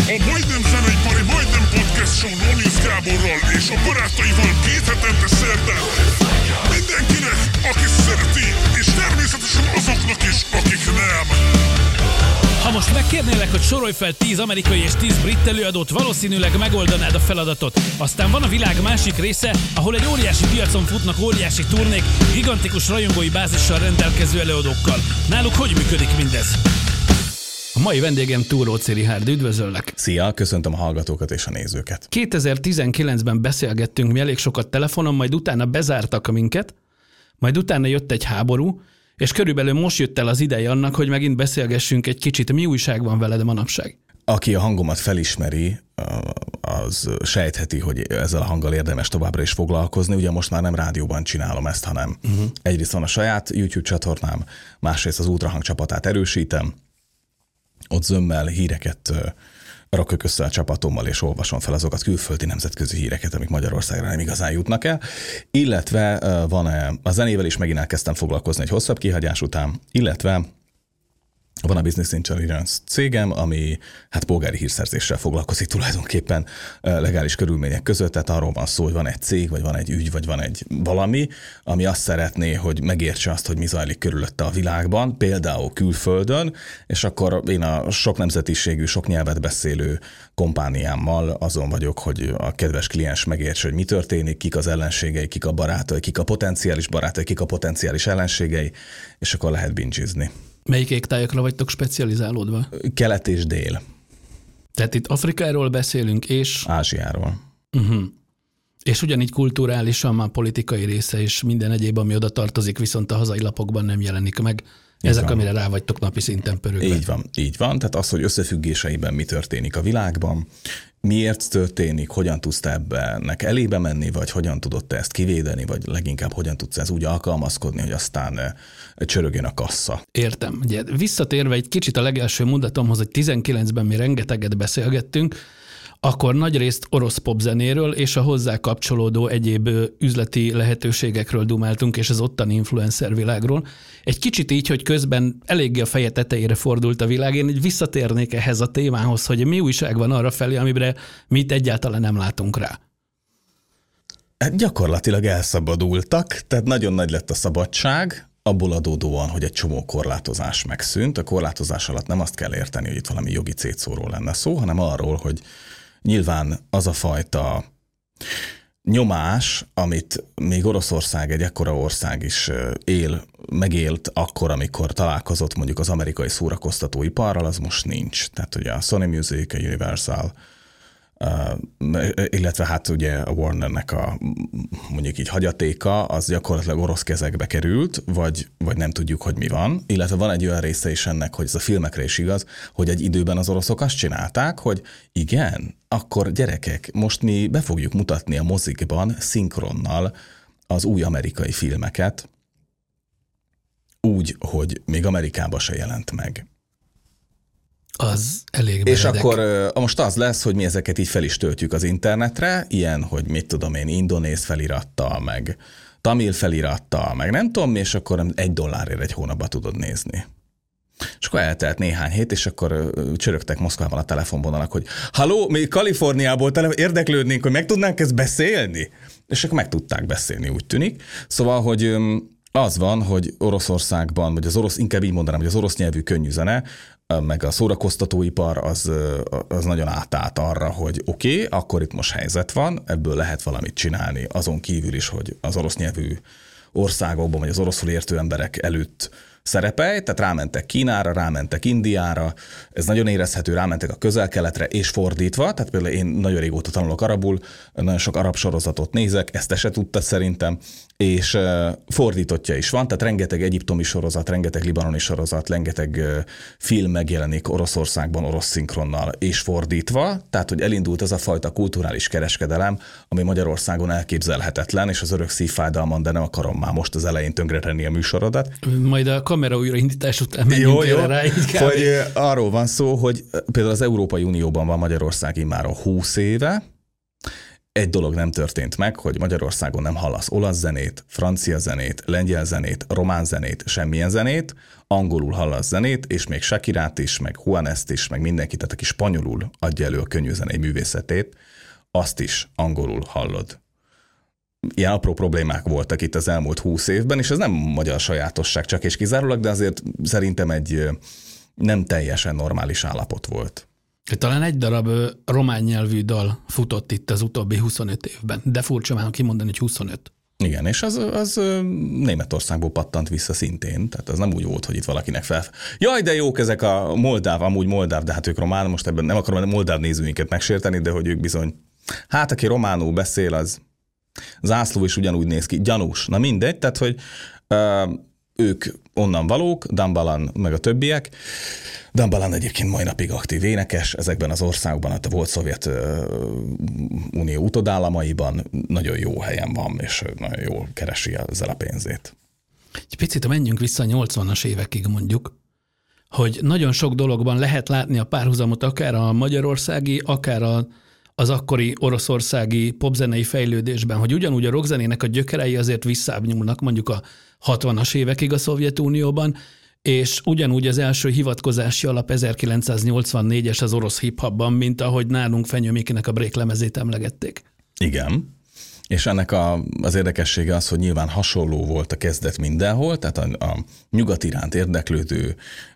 A Majdnem Zeneipari Majdnem Podcast Show Lónius Gáborral és a barátaival 2 hetente szerdán. Mindenkinek, aki szereti, és természetesen azoknak is, akik nem. Ha most megkérnélek, hogy sorolj fel 10 amerikai és 10 brit előadót, valószínűleg megoldanád a feladatot. Aztán van a világ másik része, ahol egy óriási piacon futnak óriási turnék, gigantikus rajongói bázissal rendelkező előadókkal. Náluk hogy működik mindez? A mai vendégem Túróczy Richárd, üdvözöllek! Szia, köszöntöm a hallgatókat és a nézőket. 2019-ben beszélgettünk mi elég sokat telefonon, majd utána bezártak minket, majd utána jött egy háború, és körülbelül most jött el az ideje annak, hogy megint beszélgessünk egy kicsit. Mi újság van veled manapság? Aki a hangomat felismeri, az sejtheti, hogy ezzel a hanggal érdemes továbbra is foglalkozni. Ugye most már nem rádióban csinálom ezt, hanem egyrészt van a saját YouTube csatornám, másrészt az Ultrahang csapatát erősítem. Ott zömmel híreket rakok össze a csapatommal, és olvasom fel azokat külföldi nemzetközi híreket, amik Magyarországra nem igazán jutnak el. Illetve van a zenével is megint elkezdtem foglalkozni egy hosszabb kihagyás után, illetve van a Business Intelligence cégem, ami hát polgári hírszerzéssel foglalkozik tulajdonképpen legális körülmények között, tehát arról van szó, hogy van egy cég, vagy van egy ügy, vagy van egy valami, ami azt szeretné, hogy megértse azt, hogy mi zajlik körülötte a világban, például külföldön, és akkor én a sok nemzetiségű, sok nyelvet beszélő kompániámmal azon vagyok, hogy a kedves kliens megértse, hogy mi történik, kik az ellenségei, kik a barátai, kik a potenciális barátai, kik a potenciális ellenségei, és akkor lehet binge-izni. Melyik égtájakra vagytok specializálódva? Kelet és dél. Tehát itt Afrikáról beszélünk, és... Ázsiáról. És ugyanígy kulturálisan már politikai része és minden egyéb, ami oda tartozik, viszont a hazai lapokban nem jelenik meg. Ezek, amire rá vagytok napi szinten pörögve. Így van. Tehát az, hogy összefüggéseiben mi történik a világban, miért történik, hogyan tudsz te ebbenek elébe menni, vagy hogyan tudod te ezt kivédeni, vagy leginkább hogyan tudsz ez úgy alkalmazkodni, hogy aztán csörögjön a kassa. Értem. Ugye, visszatérve egy kicsit a legelső mondatomhoz, hogy 19-ben mi rengeteget beszélgettünk, akkor nagyrészt orosz popzenéről és a hozzá kapcsolódó egyéb üzleti lehetőségekről dumáltunk, és az ottani influencer világról. Egy kicsit így, hogy közben eléggé a feje tetejére fordult a világ. Én így visszatérnék ehhez a témához, hogy mi újság van arra felé, amire mi itt egyáltalán nem látunk rá. Gyakorlatilag elszabadultak, tehát nagyon nagy lett a szabadság, abból adódóan, hogy egy csomó korlátozás megszűnt. A korlátozás alatt nem azt kell érteni, hogy itt valami jogi cétszóról lenne szó, hanem arról, hogy nyilván az a fajta nyomás, amit még Oroszország, egy ekkora ország is megélt akkor, amikor találkozott mondjuk az amerikai szórakoztatóiparral, az most nincs. Tehát ugye a Sony Music, a Universal, illetve hát ugye a Warnernek a mondjuk így hagyatéka, az gyakorlatilag orosz kezekbe került, vagy nem tudjuk, hogy mi van. Illetve van egy olyan része is ennek, hogy ez a filmekre is igaz, hogy egy időben az oroszok azt csinálták, hogy igen, akkor gyerekek, most mi be fogjuk mutatni a mozikban szinkronnal az új amerikai filmeket, úgy, hogy még Amerikában se jelent meg. Az elég meredek. És akkor most az lesz, hogy mi ezeket így fel is töltjük az internetre, ilyen, hogy mit tudom én, indonéz felirattal, meg tamil felirattal, meg nem tudom, és akkor $1 egy hónapban tudod nézni. És akkor eltelt néhány hét, és akkor csörögtek Moszkvában a telefonvonalak, hogy halló, mi Kaliforniából érdeklődnénk, hogy meg tudnánk ezt beszélni? És akkor meg tudták beszélni, úgy tűnik. Szóval, hogy az van, hogy Oroszországban, vagy az orosz, inkább így mondanám, hogy az orosz nyelvű könnyű zene, meg a szórakoztatóipar az nagyon átállt arra, hogy oké, akkor itt most helyzet van, ebből lehet valamit csinálni, azon kívül is, hogy az orosz nyelvű országokban, vagy az oroszul értő emberek előtt szerepelj, tehát rámentek Kínára, rámentek Indiára, ez nagyon érezhető, rámentek a Közel-Keletre, és fordítva, tehát például én nagyon régóta tanulok arabul, nagyon sok arab sorozatot nézek, ezt te se tudtad szerintem, és fordítottja is van, tehát rengeteg egyiptomi sorozat, rengeteg libanoni sorozat, rengeteg film megjelenik Oroszországban orosz szinkronnal, és fordítva, tehát hogy elindult az a fajta kulturális kereskedelem, ami Magyarországon elképzelhetetlen, és az örök szívfájdalmam, de nem akarom már most az elején tönkretenni a műsorodat. Majd a kamera újraindítás után menjünk rá. Hogy arról van szó, hogy például az Európai Unióban van Magyarország immáron 20 éve, egy dolog nem történt meg, hogy Magyarországon nem hallasz olasz zenét, francia zenét, lengyel zenét, román zenét, semmilyen zenét, angolul hallasz zenét, és még Shakirát is, meg Juaneszt is, meg mindenkit, tehát aki spanyolul adja elő a könnyűzenei művészetét, azt is angolul hallod. Ilyen apró problémák voltak itt az elmúlt 20 évben, és ez nem magyar sajátosság csak és kizárólag, de azért szerintem egy nem teljesen normális állapot volt. Talán egy darab román nyelvű dal futott itt az utóbbi 25 évben, de furcsa már kimondani, hogy 25. Igen, és az Németországból pattant vissza szintén, tehát az nem úgy volt, hogy itt valakinek Jaj, de jók ezek a amúgy moldáv, de hát ők román, most ebben nem akarom a moldáv nézőinket megsérteni, de hogy ők bizony, hát aki románul beszél, az zászló is ugyanúgy néz ki, gyanús, na mindegy, tehát hogy ők onnan valók, Dambalan meg a többiek. Dambalan egyébként mai napig aktív énekes, ezekben az országokban, a volt Szovjetunió utodállamaiban nagyon jó helyen van, és nagyon jól keresi ezzel a pénzét. Egy picit menjünk vissza a 80-as évekig mondjuk, hogy nagyon sok dologban lehet látni a párhuzamot, akár a magyarországi, akár az akkori oroszországi popzenei fejlődésben, hogy ugyanúgy a rockzenének a gyökerei azért visszább nyúlnak mondjuk a 60-as évekig a Szovjetunióban, és ugyanúgy az első hivatkozási alap 1984-es az orosz hip-hopban, mint ahogy nálunk Fenyő Mikinek a Break lemezét emlegették. Igen, és ennek az érdekessége az, hogy nyilván hasonló volt a kezdet mindenhol, tehát a nyugat iránt érdeklődő,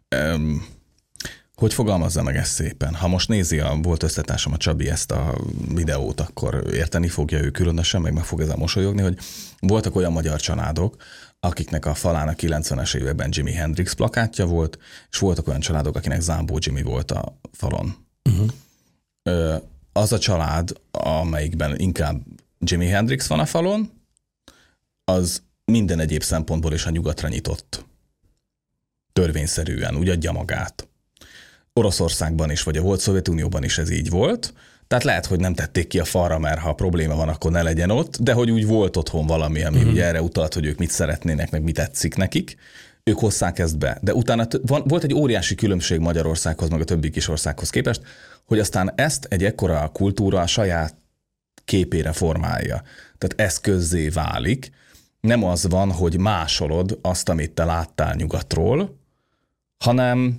hogy fogalmazza meg ezt szépen? Ha most nézi volt összetársam a Csabi ezt a videót, akkor érteni fogja ő különösen, meg fog ezzel mosolyogni, hogy voltak olyan magyar családok, akiknek a falán a 90-es években Jimi Hendrix plakátja volt, és voltak olyan családok, akinek Zámbó Jimmy volt a falon. Uh-huh. Az a család, amelyikben inkább Jimi Hendrix van a falon, az minden egyéb szempontból is a nyugatra nyitott. Törvényszerűen, úgy adja magát. Oroszországban is, vagy a volt Szovjetunióban is ez így volt, tehát lehet, hogy nem tették ki a falra, mert ha probléma van, akkor ne legyen ott, de hogy úgy volt otthon valami, ami ugye erre utalt, hogy ők mit szeretnének, meg mit tetszik nekik, ők hozzák ezt be. De utána volt egy óriási különbség Magyarországhoz, meg a többi kis országhoz képest, hogy aztán ezt egy ekkora kultúra a saját képére formálja. Tehát ez közzé válik. Nem az van, hogy másolod azt, amit te láttál nyugatról, hanem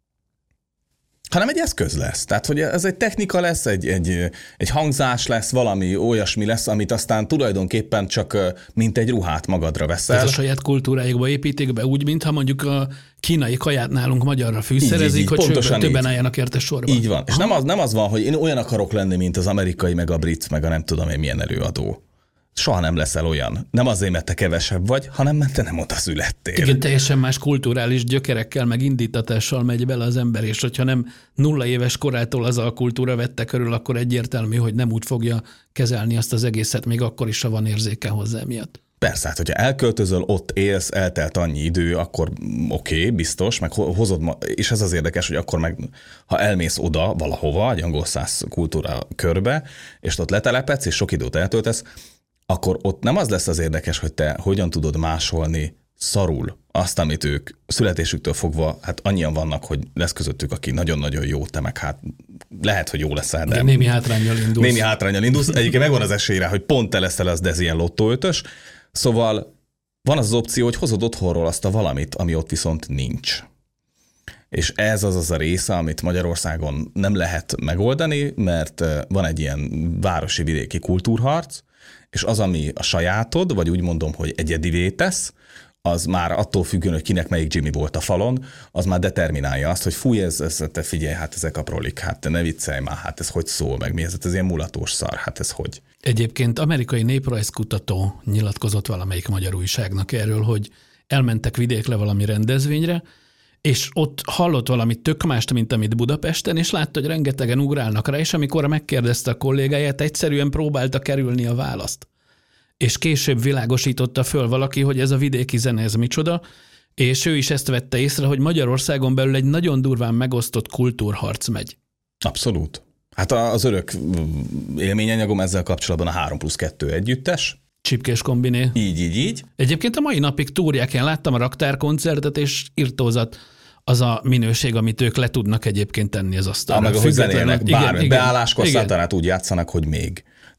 egy eszköz lesz. Tehát, hogy ez egy technika lesz, egy hangzás lesz, valami olyasmi lesz, amit aztán tulajdonképpen csak mint egy ruhát magadra veszel. Ez a saját kultúrájukba építik be úgy, mintha mondjuk a kínai kaját nálunk magyarra fűszerezik, hogy többen álljanak érte sorban. Így van. És nem az van, hogy én olyan akarok lenni, mint az amerikai, meg a brit, meg a nem tudom én milyen előadó. Soha nem leszel olyan. Nem azért, mert te kevesebb vagy, hanem mert te nem oda születtél. Igen, teljesen más kulturális gyökerekkel, meg indítatással megy bele az ember, és hogyha nem 0 éves korától az a kultúra vette körül, akkor egyértelmű, hogy nem úgy fogja kezelni azt az egészet, még akkor is, ha van érzéke hozzá miatt. Persze, hát hogyha elköltözöl, ott élsz, eltelt annyi idő, akkor oké, biztos, meg hozod, és ez az érdekes, hogy akkor meg, ha elmész oda valahova, egy angol száz kultúra körbe, és ott letelepedsz, és sok időt eltöltesz, akkor ott nem az lesz az érdekes, hogy te hogyan tudod másolni szarul azt, amit ők születésüktől fogva, hát annyian vannak, hogy lesz közöttük, aki nagyon-nagyon jó, te meg hát lehet, hogy jó leszel, de némi hátránnyal indulsz. Egyébként megvan az esélyre, hogy pont te leszel az, de ez ilyen lottóötös. Szóval van az opció, hogy hozod otthonról azt a valamit, ami ott viszont nincs. És ez az a része, amit Magyarországon nem lehet megoldani, mert van egy ilyen városi-vidéki kultúrharc, és az, ami a sajátod, vagy úgy mondom, hogy egyedivé tesz, az már attól függően, hogy kinek melyik Jimmy volt a falon, az már determinálja azt, hogy fúj, te figyelj, hát ezek a prolik, hát te ne viccelj már, hát ez hogy szól, meg mi ez ilyen mulatós szar, hát ez hogy? Egyébként amerikai néprajzkutató nyilatkozott valamelyik magyar újságnak erről, hogy elmentek vidékre valami rendezvényre, és ott hallott valamit tök mást, mint amit Budapesten, és látta, hogy rengetegen ugrálnak rá, és amikor megkérdezte a kollégáját, egyszerűen próbálta kerülni a választ. És később világosította föl valaki, hogy ez a vidéki zene, ez micsoda, és ő is ezt vette észre, hogy Magyarországon belül egy nagyon durván megosztott kultúrharc megy. Abszolút. Hát az örök élményanyagom ezzel kapcsolatban a 3+2 együttes. Csipkés kombiné. Így. Egyébként a mai napig túrják, én láttam a raktárkoncertet, és irtózat az a minőség, amit ők le tudnak egyébként tenni az asztalra. Meg ahogy zenélnek, beálláskor szántanát úgy játszanak, hogy még.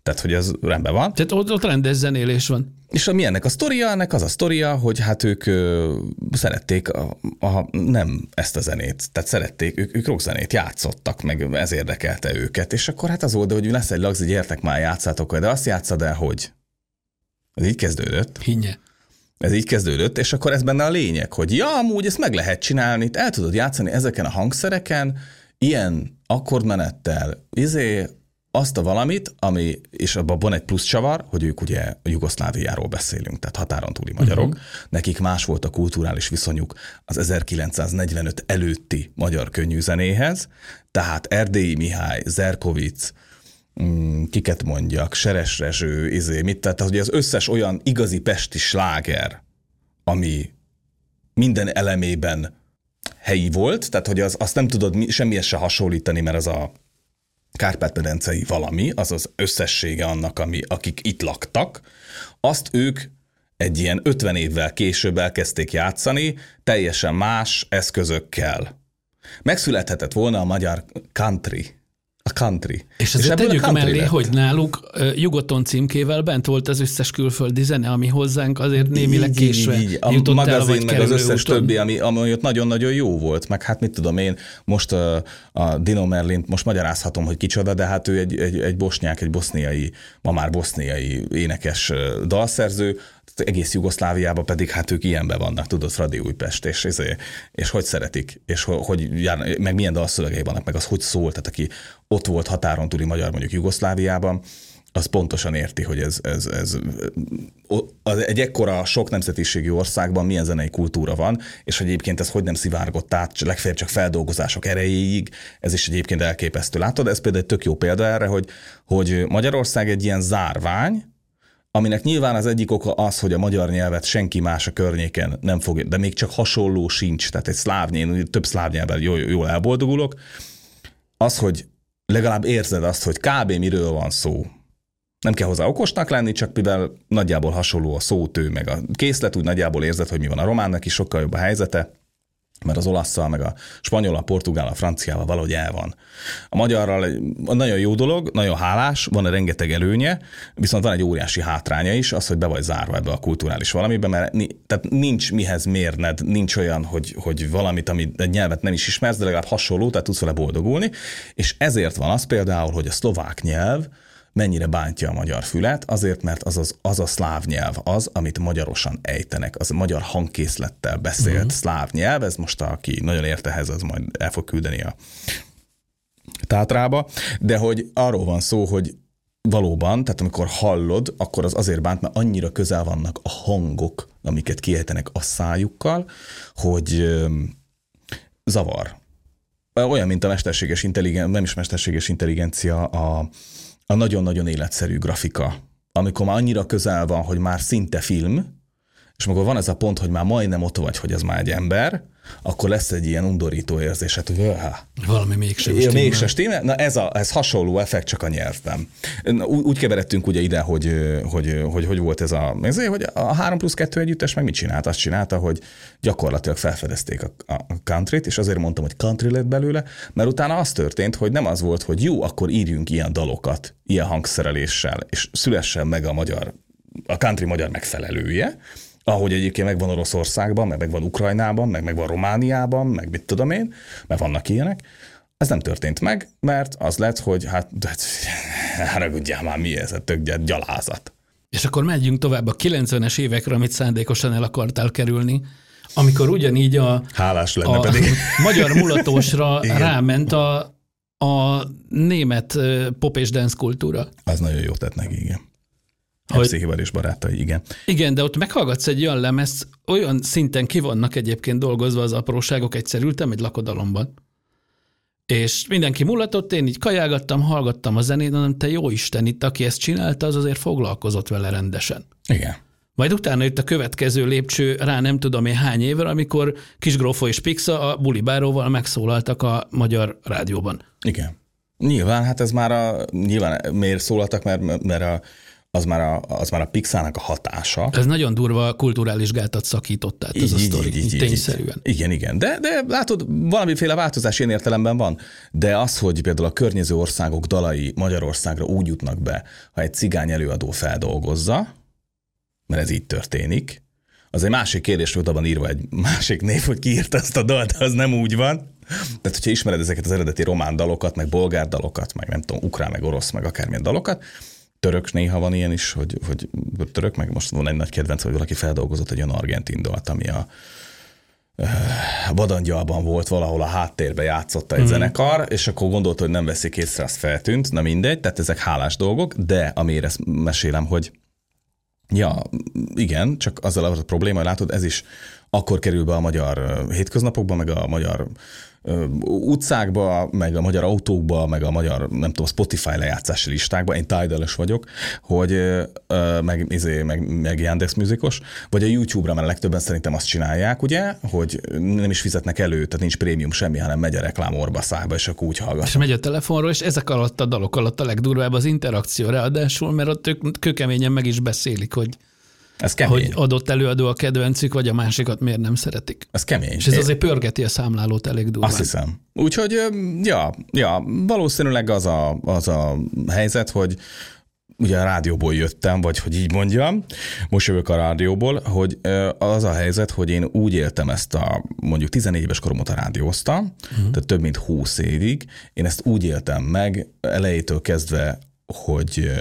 Tehát, hogy ez rendben van. Tehát ott rendes zenélés van. És mi ennek a sztoria? Ennek az a sztoria, hogy hát ők szerették nem ezt a zenét, tehát szerették, ők rockzenét játszottak, meg ez érdekelte őket, és akkor hát az volt, hogy lesz egy lagzi, gyertek már, játszátok, de azt játszad el, hogy ez így kezdődött. Hinnye. Ez így kezdődött, és akkor ez benne a lényeg, hogy ja, amúgy ezt meg lehet csinálni, el tudod játszani ezeken a hangszereken, ilyen akkordmenettel, azt a valamit, és abban van egy plusz csavar, hogy ők ugye a Jugoszláviáról beszélünk, tehát határon túli magyarok. Nekik más volt a kulturális viszonyuk az 1945 előtti magyar könnyűzenéhez, tehát Erdélyi Mihály, Zerkovic, kiket mondjak, Seres Rezső, tehát ugye az összes olyan igazi pesti sláger, ami minden elemében helyi volt, tehát hogy azt nem tudod semmihez se hasonlítani, mert az a Kárpát-medencei valami, az az összessége annak, akik itt laktak, azt ők egy ilyen 50 évvel később elkezdték játszani, teljesen más eszközökkel. Megszülethetett volna a magyar country. A country. És azért tegyük mellé, hogy náluk Jugoton címkével bent volt az összes külföldi zene, ami hozzánk azért némileg késve jutott el, magazin, meg az összes úton. többi, ami ott nagyon-nagyon jó volt. Meg hát mit tudom én, most a Dino Merlint most magyarázhatom, hogy kicsoda, de hát ő egy bosnyák, egy boszniai, ma már boszniai énekes dalszerző, egész Jugoszláviában pedig hát ők ilyenben vannak, tudod, Fradi Újpest, és hogy szeretik, és hogy jár, meg milyen dalszövegei vannak, meg az hogy szól, tehát aki ott volt határon túli magyar mondjuk Jugoszláviában, az pontosan érti, hogy ez egy ekkora sok nemzetiségű országban milyen zenei kultúra van, és hogy egyébként ez hogy nem szivárgott át, legfeljebb csak feldolgozások erejéig, ez is egyébként elképesztő. Látod, ez például egy tök jó példa erre, hogy Magyarország egy ilyen zárvány, aminek nyilván az egyik oka az, hogy a magyar nyelvet senki más a környéken nem fogja, de még csak hasonló sincs, tehát egy szláv nyelv, több szláv nyelven jól elboldogulok, az, hogy legalább érzed azt, hogy kb. Miről van szó. Nem kell hozzá okosnak lenni, csak mivel nagyjából hasonló a szótő, meg a készlet, úgy nagyjából érzed, hogy mi van. A románnak is sokkal jobb a helyzete, mert az olasszal, meg a spanyol, a portugál, a franciával valahogy el van. A magyarral nagyon jó dolog, nagyon hálás, van rengeteg előnye, viszont van egy óriási hátránya is, az, hogy be vagy zárva ebbe a kulturális valamibe, mert tehát nincs mihez mérned, nincs olyan, hogy valamit, ami egy nyelvet nem is ismersz, de legalább hasonló, tehát tudsz vele boldogulni, és ezért van az például, hogy a szlovák nyelv mennyire bántja a magyar fület, azért, mert az a szláv nyelv az, amit magyarosan ejtenek, az a magyar hangkészlettel beszélt szláv nyelv, ez most aki nagyon ért ehhez, az majd el fog küldeni a Tátrába, de hogy arról van szó, hogy valóban, tehát amikor hallod, akkor az azért bánt, mert annyira közel vannak a hangok, amiket kiejtenek a szájukkal, hogy zavar. Olyan, mint a mesterséges intelligencia, nem is mesterséges intelligencia, a nagyon-nagyon életszerű grafika, amikor már annyira közel van, hogy már szinte film, és amikor van ez a pont, hogy már majdnem ott vagy, hogy ez már egy ember, akkor lesz egy ilyen undorító érzésed, hogy valami mégsem stimmel. Na ez hasonló effekt, csak a nyelvben. Úgy keveredtünk ugye ide, hogy volt ez hogy a 3+2 együttes meg mit csinált? Azt csinálta, hogy gyakorlatilag felfedezték a countryt, és azért mondtam, hogy country lett belőle, mert utána az történt, hogy nem az volt, hogy jó, akkor írjunk ilyen dalokat, ilyen hangszereléssel, és szülessen meg a country magyar megfelelője, ahogy egyébként megvan Oroszországban, meg megvan Ukrajnában, meg megvan Romániában, meg mit tudom én, mert vannak ilyenek. Ez nem történt meg, mert az lett, hogy haragudjál már, mi ez a tök gyalázat. És akkor megyünk tovább a 90-es évekre, amit szándékosan el akartál kerülni, amikor ugyanígy hálás lenne pedig. Magyar mulatósra ráment a német pop és dance kultúra. Az nagyon jó tett neki, igen. Pszichivar és barátai, igen. Igen, de ott meghallgatsz egy olyan lemezt, olyan szinten ki vannak egyébként dolgozva az apróságok, egyszer ültem egy lakodalomban, és mindenki mulatott, én így kajálgattam, hallgattam a zenét, hanem te jó Isten, itt aki ezt csinálta, az azért foglalkozott vele rendesen. Igen. Majd utána jött a következő lépcső rá nem tudom én hány évre, amikor Kisgrófo és Pixa a Bulibáróval megszólaltak a magyar rádióban. Igen. Nyilván, hát ez már nyilván miért szólaltak, mert az már a Pixarnak a hatása. Ez nagyon durva kulturális gátat szakított át ez a sztori, tényszerűen. Igen. De látod, valamiféle változás ilyen értelemben van. De az, hogy például a környező országok dalai Magyarországra úgy jutnak be, ha egy cigány előadó feldolgozza, mert ez így történik, az egy másik kérdés, hogy abban írva egy másik név, hogy ki írta ezt a dalt, az nem úgy van. Tehát, hogyha ismered ezeket az eredeti román dalokat, meg bolgár dalokat, meg nem tudom, ukrán, meg orosz, meg akármilyen dalokat, török néha van ilyen is, hogy török, meg most van egy nagy kedvenc, hogy valaki feldolgozott egy olyan argentin dalt, ami a Vadangyalban volt, valahol a háttérbe játszotta egy zenekar, és akkor gondolta, hogy nem veszik észre, az feltűnt, na mindegy, tehát ezek hálás dolgok, de amire ezt mesélem, hogy ja, igen, csak azzal a probléma, hogy látod, ez is akkor kerül be a magyar hétköznapokba, meg a magyar utcákba, meg a magyar autókba, meg a magyar, nem tudom, Spotify lejátszási listákba, én Tidal-ös vagyok, hogy meg Yandex Musicos, vagy a YouTube-ra, mert legtöbben szerintem azt csinálják, ugye, hogy nem is fizetnek elő, tehát nincs prémium semmi, hanem megy a reklám orbaszába, és akkor úgy hallgat. És megy a telefonról, és ezek alatt a dalok alatt a legdurvább az interakció, ráadásul, mert ott ők kőkeményen meg is beszélik, hogy adott előadó a kedvencük, vagy a másikat miért nem szeretik. Ez kemény. És ez azért pörgeti a számlálót elég durván. Azt hiszem. Úgyhogy, valószínűleg az a helyzet, hogy ugye a rádióból jöttem, vagy hogy így mondjam, most jövök a rádióból, hogy az a helyzet, hogy én úgy éltem ezt mondjuk 14 éves korom óta rádióztam, tehát több mint 20 évig, én ezt úgy éltem meg elejétől kezdve, hogy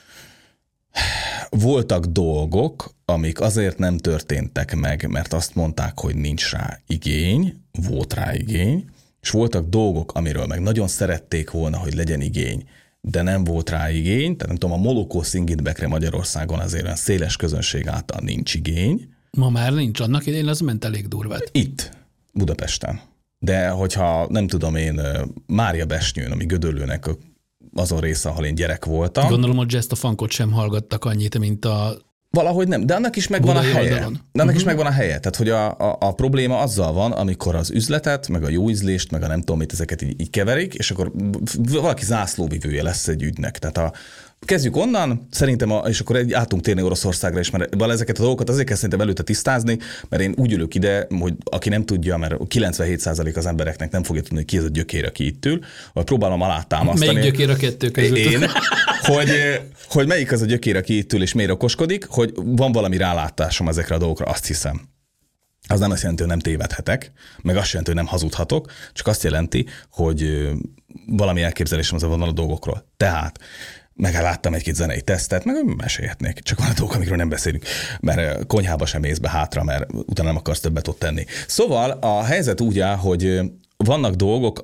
voltak dolgok, amik azért nem történtek meg, mert azt mondták, hogy nincs rá igény, volt rá igény, és voltak dolgok, amiről meg nagyon szerették volna, hogy legyen igény, de nem volt rá igény, tehát nem tudom, a Molokó Szingitbekre Magyarországon azért olyan széles közönség által nincs igény. Ma már nincs, annak idején az ment elég durvát. Itt, Budapesten. De hogyha nem tudom én, Mária Besnyőn, ami Gödöllőnek azon része, ahol én gyerek voltam. Gondolom, hogy Jazz a Funkot sem hallgattak annyit, mint a... Valahogy nem, de annak is megvan a helye. Is megvan a helye. Tehát, hogy a probléma azzal van, amikor az üzletet, meg a jó ízlést, meg a nem tudom mit, ezeket így keverik, és akkor valaki zászlóvivője lesz egy ügynek. Tehát kezdjük onnan, szerintem, és akkor át tudunk térni Oroszországra is, mert ezeket a dolgokat azért kell szerintem előtte tisztázni, mert én úgy ülök ide, hogy aki nem tudja, mert 97% az embereknek nem fogja tudni, hogy ki ez a gyökér, aki itt ül, vagy próbálom alátámasztani. Melyik gyökér a kettő között? Én, hogy melyik az a gyökér, aki itt ül és miért okoskodik, hogy van valami rálátásom ezekre a dolgokra, azt hiszem. Az nem azt jelenti, hogy nem tévedhetek, meg azt jelenti, hogy nem hazudhatok, csak azt jelenti, hogy valami elképzelésem van a dolgokról. Tehát meg láttam egy-két zenei tesztet, meg mesélhetnék. Csak van a dolgok, amikről nem beszélünk, mert konyhába sem mész be hátra, mert utána nem akarsz többet ott tenni. Szóval a helyzet úgy áll, hogy vannak dolgok,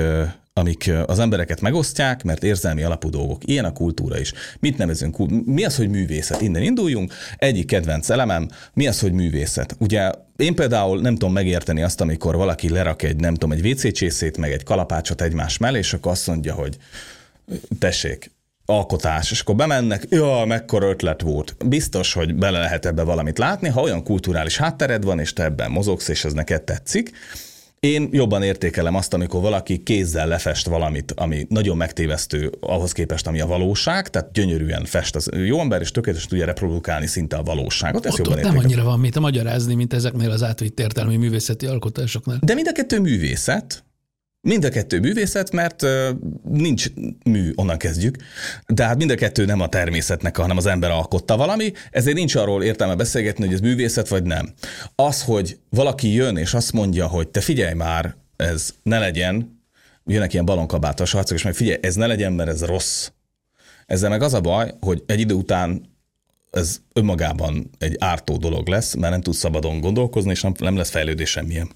amik az embereket megosztják, mert érzelmi alapú dolgok. Ilyen a kultúra is. Mit nevezünk? Mi az, hogy művészet? Innen induljunk. Egyik kedvenc elemem, mi az, hogy művészet? Ugye én például nem tudom megérteni azt, amikor valaki lerak egy WC csészét, meg egy kalapácsot egymás mellé, és akkor azt mondja, hogy tessék, alkotás, és akkor bemennek, mekkora ötlet volt. Biztos, hogy bele lehet ebbe valamit látni, ha olyan kulturális háttered van, és te ebben mozogsz, és ez neked tetszik. Én jobban értékelem azt, amikor valaki kézzel lefest valamit, ami nagyon megtévesztő ahhoz képest, ami a valóság, tehát gyönyörűen fest az jó ember, és tökéletesen tudja reprodukálni szinte a valóságot. Ott nem annyira van mit magyarázni, mint ezeknél az átvitt értelmi művészeti alkotásoknál. De mind a kettő művészet. Mind a kettő művészet, mert nincs mű, onnan kezdjük, de hát mind a kettő nem a természetnek, hanem az ember alkotta valami, ezért nincs arról értelme beszélgetni, hogy ez művészet vagy nem. Az, hogy valaki jön és azt mondja, hogy te figyelj már, ez ne legyen, jönnek ilyen balonkabátos harcok, és meg figyelj, ez ne legyen, mert ez rossz. Ezzel meg az a baj, hogy egy idő után ez önmagában egy ártó dolog lesz, mert nem tudsz szabadon gondolkozni, és nem lesz fejlődés semmilyen.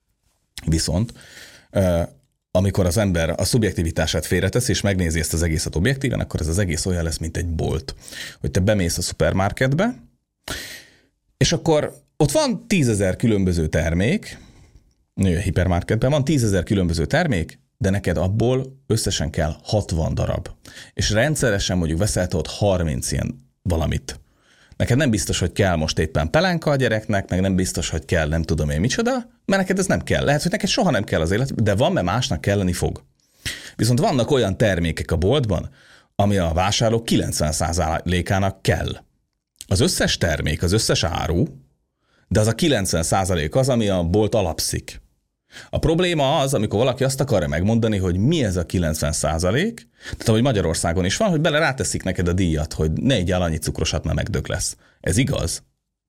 Viszont amikor az ember a szubjektivitását félretesz, és megnézi ezt az egészet objektíven, akkor ez az egész olyan lesz, mint egy bolt. Hogy te bemész a szupermarketbe, és akkor ott van 10 000 különböző termék, a hipermarketben van 10 000 különböző termék, de neked abból összesen kell 60 darab. És rendszeresen mondjuk veszel ott 30 ilyen valamit. Neked nem biztos, hogy kell most éppen pelenka a gyereknek, meg nem biztos, hogy kell nem tudom én micsoda, mert neked ez nem kell. Lehet, hogy neked soha nem kell az élet, de van, mert másnak kelleni fog. Viszont vannak olyan termékek a boltban, ami a vásárlók 90%-ának kell. Az összes termék, az összes áru, de az a 90% az, ami a bolt alapszik. A probléma az, amikor valaki azt akarja megmondani, hogy mi ez a 90%, tehát ahogy Magyarországon is van, hogy bele ráteszik neked a díjat, hogy ne egyál annyi cukrosat, mert megdög lesz. Ez igaz?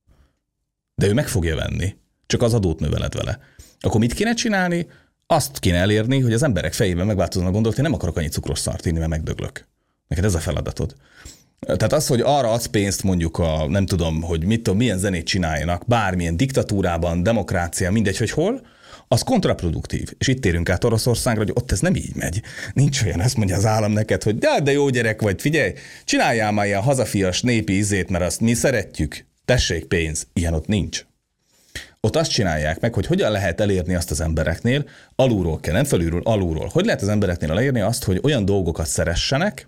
De ő meg fogja venni, csak az adót növeled vele. Akkor mit kéne csinálni? Azt kéne elérni, hogy az emberek fejében megváltoznak a gondolat, hogy nem akarok annyi cukros szart inni, mert megdöglök. Neked ez a feladatod. Tehát az, hogy arra adsz pénzt mondjuk nem tudom, hogy milyen zenét csináljanak, bármilyen diktatúrában, demokrácia, mindegy, hogy hol, az kontraproduktív. És itt térünk át Oroszországra, hogy ott ez nem így megy. Nincs olyan, azt mondja az állam neked, hogy de jó gyerek vagy, figyelj, csináljál már ilyen hazafias népi ízét, mert azt mi szeretjük, tessék pénz. Ilyen ott nincs. Ott azt csinálják meg, hogy hogyan lehet elérni azt az embereknél, alulról kell, nem felülről, alulról. Hogy lehet az embereknél elérni azt, hogy olyan dolgokat szeressenek,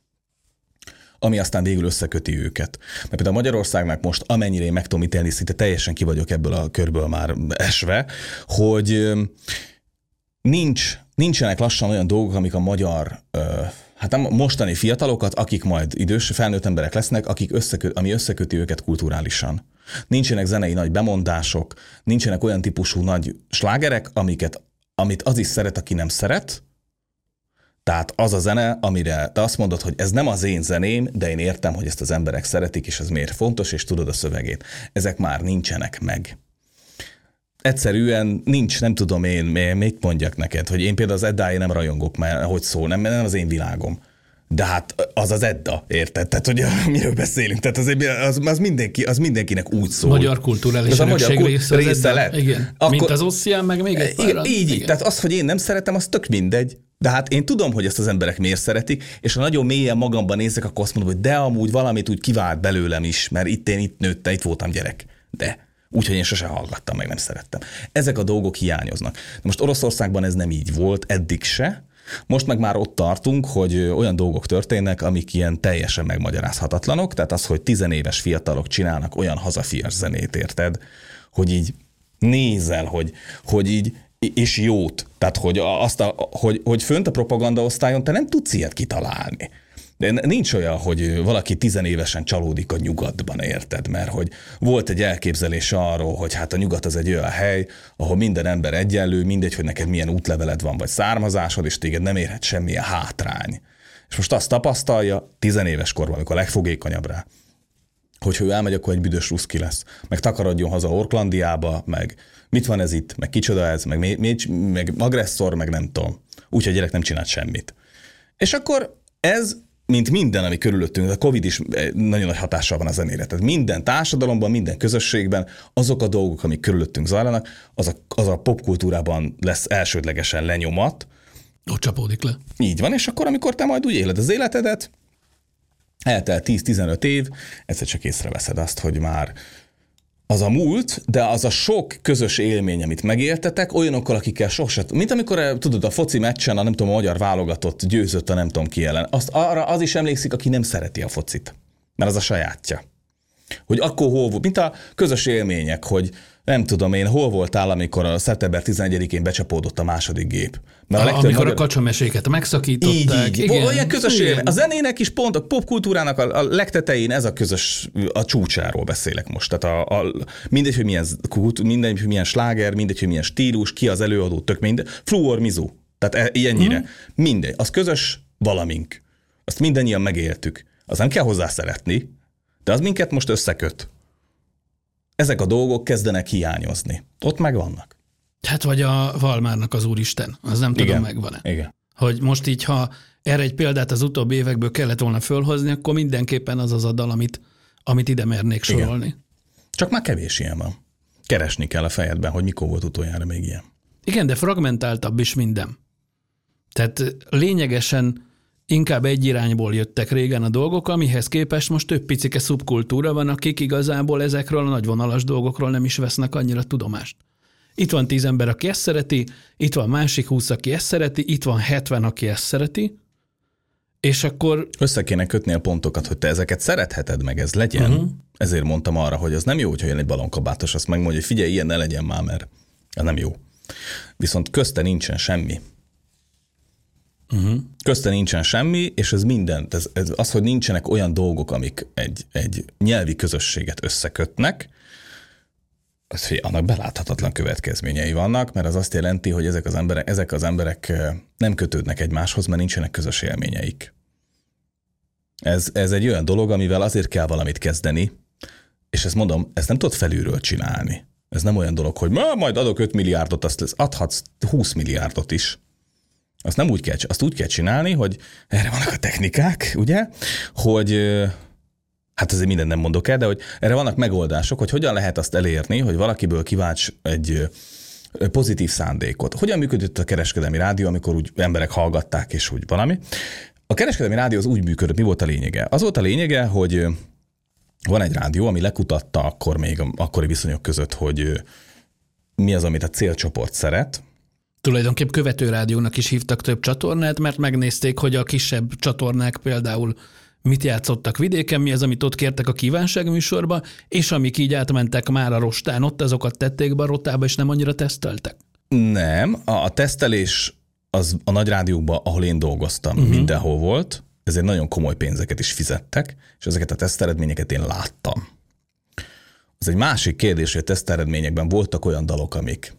ami aztán végül összeköti őket. Mert például Magyarországnak most, amennyire én meg tudom ítélni, szinte teljesen ki vagyok ebből a körből már esve, hogy nincsenek lassan olyan dolgok, amik a magyar, hát nem mostani fiatalokat, akik majd idős, felnőtt emberek lesznek, ami összeköti őket kulturálisan. Nincsenek zenei nagy bemondások, nincsenek olyan típusú nagy slágerek, amit az is szeret, aki nem szeret. Tehát az a zene, amire te azt mondod, hogy ez nem az én zeném, de én értem, hogy ezt az emberek szeretik, és ez miért fontos, és tudod a szövegét. Ezek már nincsenek meg. Egyszerűen nincs, nem tudom én, mit mondjak neked, hogy én például az Eddáért nem rajongok, mert hogy szól, nem az én világom. De hát az Edda, érted? Tehát, hogy miről beszélünk? Tehát az mindenkinek úgy szól. Magyar kulturális örökség része lett. Igen. Akkor, mint az Ossian, meg még egy pár. Így. Tehát az, hogy én nem szeretem, az tök mindegy. De hát én tudom, hogy ezt az emberek miért szeretik, és ha nagyon mélyen magamban nézek, akkor azt mondom, hogy de amúgy valamit úgy kivált belőlem is, mert itt nőttem, itt voltam gyerek. De úgyhogy én sose hallgattam, meg nem szerettem. Ezek a dolgok hiányoznak. De most Oroszországban ez nem így volt, eddig se. Most meg már ott tartunk, hogy olyan dolgok történnek, amik ilyen teljesen megmagyarázhatatlanok, tehát az, hogy 10 éves fiatalok csinálnak olyan hazafias zenét, érted, hogy így nézel, hogy így, és jót. Tehát, hogy fönt a propagandaosztályon te nem tudsz ilyet kitalálni. De nincs olyan, hogy valaki 10 évesen csalódik a nyugatban, érted? Mert hogy volt egy elképzelés arról, hogy hát a nyugat az egy olyan hely, ahol minden ember egyenlő, mindegy, hogy neked milyen útleveled van, vagy származásod, és téged nem érhet semmilyen hátrány. És most azt tapasztalja 10 éves korban, amikor a legfogékonyabb rá, hogy ő elmegy, akkor egy büdös ruszki lesz. Meg takarodjon haza Orklandiába, meg mit van ez itt, meg kicsoda ez, meg agresszor, meg nem tudom. Úgyhogy a gyerek nem csinált semmit. És akkor ez, mint minden, ami körülöttünk, a Covid is nagyon nagy hatással van a zenére. Tehát minden társadalomban, minden közösségben azok a dolgok, amik körülöttünk zajlanak, az a popkultúrában lesz elsődlegesen lenyomat. Ott csapódik le. Így van, és akkor, amikor te majd úgy éled az életedet, eltelt 10-15 év, egyszer csak észreveszed azt, hogy már az a múlt, de az a sok közös élmény, amit megéltetek, olyanokkal, akikkel sosem. Mint amikor, tudod, a foci meccsen, a nem tudom, a magyar válogatott győzött a nem tudom ki ellen. Arra az is emlékszik, aki nem szereti a focit. Mert az a sajátja. Hogy akkor hol volt, mint a közös élmények, hogy nem tudom én, hol voltál, amikor a szeptember 11-én becsapódott a második gép. Amikor a kacsameséket megszakították. Így. Olyan közös élmény. A zenének is pont, a popkultúrának a legtetején ez a közös, a csúcsáról beszélek most. Tehát mindegy, hogy milyen sláger, mindegy, hogy milyen stílus, ki az előadó, tök mindegy. Fluor Mizu. Tehát ilyennyire. Mindegy. Az közös valamink. Azt mindannyian megéltük. Az nem kell hozzá szeretni, de az minket most összeköt. Ezek a dolgok kezdenek hiányozni. Ott megvannak. Hát vagy a Valmárnak az Úristen, az nem tudom, megvan-e. Igen. Hogy most így, ha erre egy példát az utóbbi évekből kellett volna fölhozni, akkor mindenképpen az a dal, amit ide mernék sorolni. Igen. Csak már kevés ilyen van. Keresni kell a fejedben, hogy mikor volt utoljára még ilyen. Igen, de fragmentáltabb is minden. Tehát lényegesen inkább egy irányból jöttek régen a dolgok, amihez képest most több picike szubkultúra van, akik igazából ezekről a nagyvonalas dolgokról nem is vesznek annyira tudomást. Itt van 10 ember, aki ezt szereti, itt van másik 20, aki ezt szereti, itt van 70, aki ezt szereti, és akkor... Össze kéne kötni a pontokat, hogy te ezeket szeretheted meg, ez legyen. Ezért mondtam arra, hogy az nem jó, hogyha jön egy balonkabátos, azt megmondja, hogy figyelj, ilyen ne legyen már, mert ez nem jó. Viszont közte nincsen semmi. Közte nincsen semmi, és ez mindent, ez az, hogy nincsenek olyan dolgok, amik egy nyelvi közösséget összekötnek, az, hogy annak beláthatatlan következményei vannak, mert az azt jelenti, hogy ezek az emberek nem kötődnek egymáshoz, mert nincsenek közös élményeik. Ez egy olyan dolog, amivel azért kell valamit kezdeni, és ezt mondom, ezt nem tudod felülről csinálni. Ez nem olyan dolog, hogy majd adok 5 milliárdot, azt adhatsz 20 milliárdot is. Azt úgy kell csinálni, hogy erre vannak a technikák, ugye, hogy hát azért mindent nem mondok el, de hogy erre vannak megoldások, hogy hogyan lehet azt elérni, hogy valakiből kiválts egy pozitív szándékot. Hogyan működött a kereskedelmi rádió, amikor úgy emberek hallgatták, és úgy valami. A kereskedelmi rádió az úgy működött, mi volt a lényege? Az volt a lényege, hogy van egy rádió, ami lekutatta akkor még akkori viszonyok között, hogy mi az, amit a célcsoport szeret. Tulajdonképp követő rádiónak is hívtak több csatornát, mert megnézték, hogy a kisebb csatornák például mit játszottak vidéken, mi az, amit ott kértek a kívánságműsorba, és amik így átmentek már a rostán, ott azokat tették be a rotába, és nem annyira teszteltek. Nem, a tesztelés az a nagy rádiókban, ahol én dolgoztam, mindenhol volt, ezért nagyon komoly pénzeket is fizettek, és ezeket a teszteredményeket én láttam. Ez egy másik kérdés, hogy a teszteredményekben voltak olyan dalok, amik.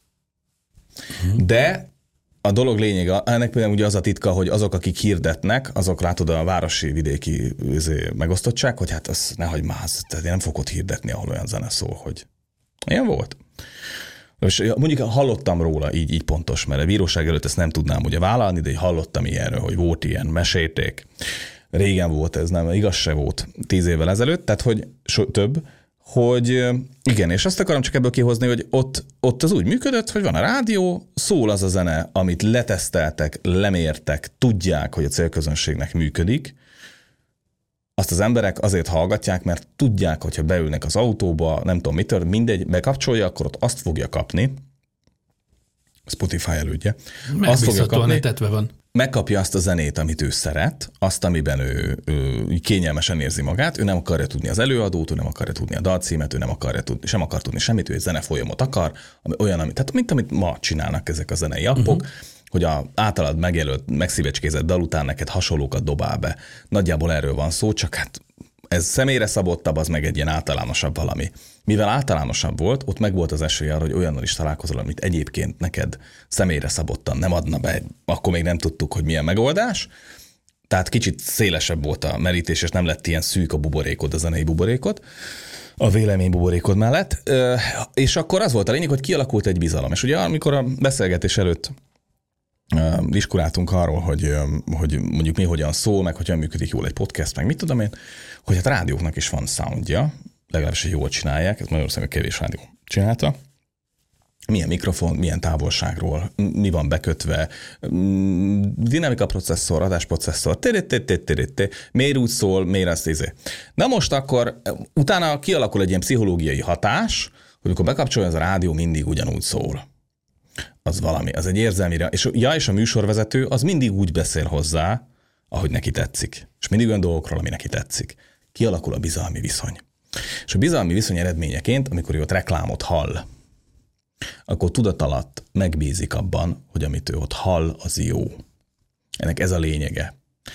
De a dolog lényege, ennek például ugye az a titka, hogy azok, akik hirdetnek, azok látod a városi vidéki megosztottság, hogy hát az nehogy már, tehát én nem fogok ott hirdetni, ahol olyan zene szól, hogy ilyen volt. És mondjuk hallottam róla így pontos, mert a bíróság előtt ezt nem tudnám ugye vállalni, de hallottam ilyenről, hogy volt ilyen, mesélték. Régen volt ez, nem, igaz se volt 10 évvel ezelőtt, tehát hogy több, hogy igen, és azt akarom csak ebből kihozni, hogy ott az úgy működött, hogy van a rádió, szól az a zene, amit leteszteltek, lemértek, tudják, hogy a célközönségnek működik, azt az emberek azért hallgatják, mert tudják, hogyha beülnek az autóba, nem tudom mitől, mindegy, bekapcsolja, akkor ott azt fogja kapni, Spotify elődje, azt fogja kapni, etetve van. Megkapja azt a zenét, amit ő szeret, azt, amiben ő kényelmesen érzi magát, ő nem akarja tudni az előadót, ő nem akarja tudni a dalcímet, ő nem akarja tudni, sem akar tudni semmit, ő egy zenefolyamot akar, ami olyan, tehát mint amit ma csinálnak ezek a zenei appok, hogy a általad megjelölt, megszívecskézett dal után neked hasonlókat dobál be. Nagyjából erről van szó, csak hát ez személyre szabottabb, az meg egy ilyen általánosabb valami. Mivel általánosabb volt, ott meg volt az esély arra, hogy olyannal is találkozol, amit egyébként neked személyre szabottan nem adna be, akkor még nem tudtuk, hogy milyen megoldás. Tehát kicsit szélesebb volt a merítés, és nem lett ilyen szűk a buborékod, a zenei buborékod, a vélemény buborékod mellett. És akkor az volt a lényeg, hogy kialakult egy bizalom. És ugye amikor a beszélgetés előtt diskuráltunk arról, hogy mondjuk mi hogyan szól, meg hogyan működik jól egy podcast, meg mit tudom én, hogy hát rádióknak is van soundja, legalábbis jól csinálják, ez Magyarországon kevés rádió csinálta. Milyen mikrofon, milyen távolságról, mi van bekötve, dinamika processzor, adásprocesszor, miért úgy szól, miért azt izé. Na most akkor utána kialakul egy ilyen pszichológiai hatás, hogy amikor bekapcsolja az a rádió, mindig ugyanúgy szól. Az valami, az egy érzelmire. És a műsorvezető az mindig úgy beszél hozzá, ahogy neki tetszik. És mindig olyan dolgokról, ami neki tetszik. Kialakul a bizalmi viszony. És a bizalmi viszony eredményeként, amikor ő ott reklámot hall, akkor tudatalatt megbízik abban, hogy amit ő ott hall, az jó. Ennek ez a lényege.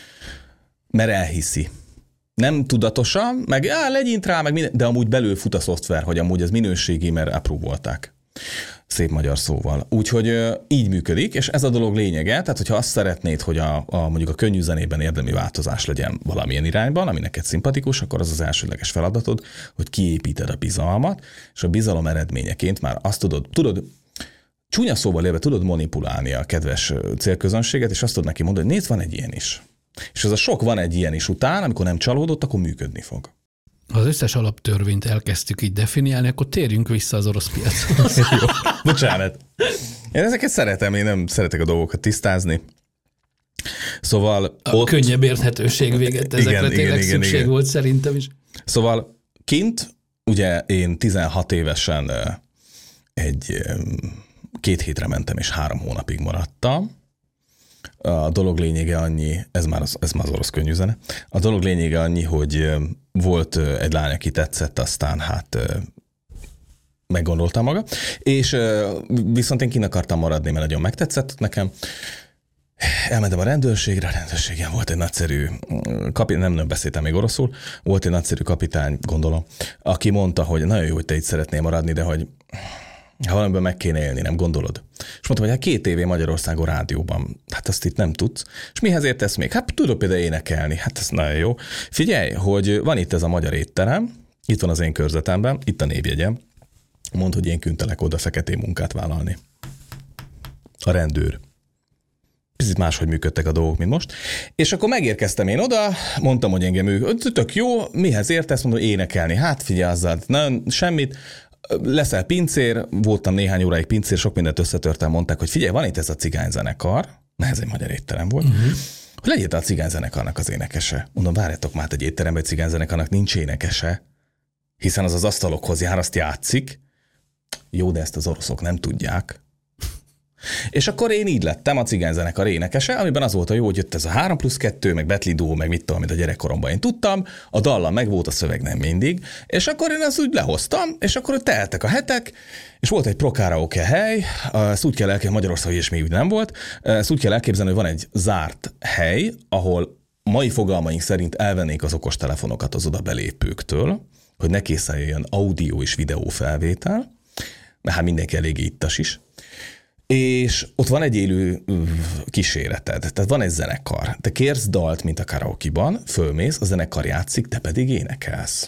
Mert elhiszi. Nem tudatosan, meg legyint rá, meg minden, de amúgy belül fut a szoftver, hogy amúgy ez minőségi, mert approve-olták. Szép magyar szóval. Úgyhogy így működik, és ez a dolog lényege, tehát hogyha azt szeretnéd, hogy mondjuk a könnyű zenében érdemi változás legyen valamilyen irányban, ami neked szimpatikus, akkor az az elsődleges feladatod, hogy kiépíted a bizalmat, és a bizalom eredményeként már azt tudod csúnya szóval élve tudod manipulálni a kedves célközönséget, és azt tudod neki mondani, hogy nézd, van egy ilyen is. És ez a sok van egy ilyen is után, amikor nem csalódott, akkor működni fog. Ha az összes alaptörvényt elkezdtük így definiálni, akkor térjünk vissza az orosz piachoz. Jó, bocsánat. Én ezeket szeretem, én nem szeretek a dolgokat tisztázni. Szóval a ott... könnyebb érthetőség véget ezekre tényleg szükség volt szerintem is. Szóval kint, ugye én 16 évesen 2 hétre mentem, és 3 hónapig maradtam. A dolog lényege annyi, ez már az orosz könnyű zene, a dolog lényege annyi, hogy volt egy lány, aki tetszett, aztán hát meggondolta maga, és viszont én kint akartam maradni, mert nagyon megtetszett nekem, Elmentem a rendőrségre, a rendőrségen volt egy nagyszerű kapitány, nem beszéltem még oroszul, volt egy nagyszerű kapitány, gondolom, aki mondta, hogy nagyon jó, hogy te itt szeretnél maradni, de hogy ha valamiben meg kéne élni, nem gondolod? És mondta, hogy hát 2 év Magyarországon rádióban, hát azt itt nem tudsz. És mihez értesz még? Hát tudod például énekelni, hát ez nagyon jó. Figyelj, hogy van itt ez a magyar étterem, itt van az én körzetemben, itt a névjegyem, mondd, hogy én küntelek oda feketén munkát vállalni. A rendőr. Picit máshogy működtek a dolgok, mint most. És akkor megérkeztem én oda, mondtam, hogy engem tök jó, mihez értesz, mondom, hogy énekelni. Hát figyelj azzal, nagyon semmit, leszel pincér, voltam néhány óráig pincér, sok mindent összetörtem, mondták, hogy figyelj, van itt ez a cigányzenekar, mert ez egy magyar étterem volt, hogy legyél te a cigányzenekarnak az énekese. Mondom, várjatok már, egy étteremben egy cigányzenekarnak nincs énekese, hiszen az asztalokhoz jár, azt játszik. Jó, de ezt az oroszok nem tudják. És akkor én így lettem a cigányzenekar énekese, amiben az volt a jó, hogy jött ez a 3+2, meg Betlidó, meg mit tudom, amit a gyerekkoromban én tudtam, a dallam meg volt, a szöveg nem mindig, és akkor én azt úgy lehoztam, és akkor teltek a hetek, és volt egy pro-karaoke hely, ezt úgy kell elképzelni, Magyarországon is még úgy nem volt, ezt úgy kell elképzelni, hogy van egy zárt hely, ahol mai fogalmaink szerint elvennék az okostelefonokat az oda belépőktől, hogy ne készeljen audio és videó felvétel, mert hát mindenki elég ittas is. És ott van egy élő kíséreted, tehát van egy zenekar. Te kérsz dalt, mint a karaoke-ban, fölmész, a zenekar játszik, te pedig énekelsz.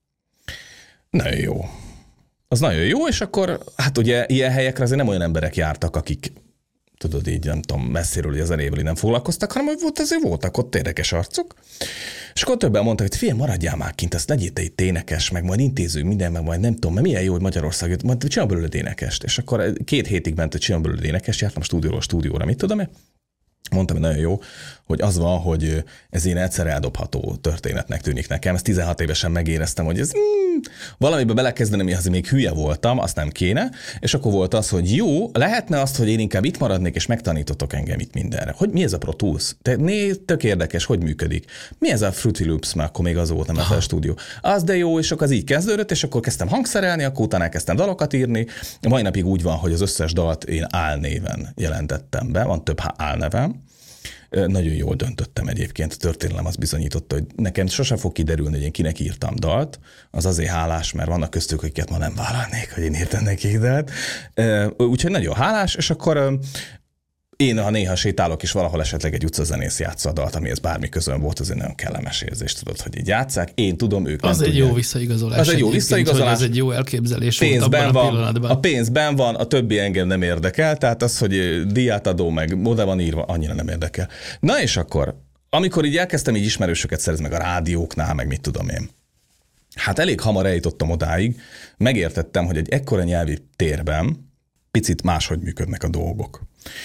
Nagyon jó. Az nagyon jó, és akkor, hát ugye ilyen helyekre azért nem olyan emberek jártak, akik, tudod így, nem tudom, messziről, hogy a zenével nem foglalkoztak, hanem hogy azért voltak ott érdekes arcok. És akkor többen mondták, hogy figyelj, maradjál már kint, azt legyél te itt énekes, meg majd intézünk minden, meg majd nem tudom, mert milyen jó, hogy Magyarország jött, majd csinál belőled énekest. És akkor 2 hétig ment, hogy csinál belőled énekest, jártam stúdióról stúdióra, mit tudom én. Mondtam, hogy nagyon jó, hogy az van, hogy ez ilyen egyszer eldobható történetnek tűnik nekem. Ezt 16 évesen megéreztem, hogy ez valamiben belekezdenem, én azért még hülye voltam, azt nem kéne, és akkor volt az, hogy jó, lehetne azt, hogy én inkább itt maradnék, és megtanítotok engem itt mindenre. Hogy mi ez a Pro Tools? Tök érdekes, hogy működik. Mi ez a Fruity Loops, mert akkor még az volt, nem ez a stúdió. Az de jó, és akkor az így kezdődött, és akkor kezdtem hangszerelni, akkor utána elkezdtem dalokat írni. Mai napig úgy van, hogy az összes dalt én álnéven jelentettem be, van több álnevem. Nagyon jól döntöttem egyébként, a történelem az bizonyította, hogy nekem sosem fog kiderülni, hogy én kinek írtam dalt, az azért hálás, mert vannak köztük, akiket ma nem vállalnék, hogy én írtam nekik dalt. Úgyhogy nagyon hálás, és akkor én, ha néha sétálok, és valahol esetleg egy utcazenész játsza a dalt, amihez bármi közön volt, az egy nagyon kellemes érzés, tudod, hogy így játsszák. Én tudom, ők az nem egy tudják. jó visszaigazolás. Az egy jó visszaigazolás. Ez egy jó elképzelés pénzben volt abban van, a pillanatban. a pénzben van, a többi engem nem érdekel, tehát az, hogy díjátadó meg oda van írva, annyira nem érdekel. Na és akkor, amikor így elkezdtem így ismerősöket szerezni meg a rádióknál, meg mit tudom én. Hát elég hamar eljutottam odáig, megértettem, hogy egy ekkora nyelvi térben picit máshogy működnek a dolgok.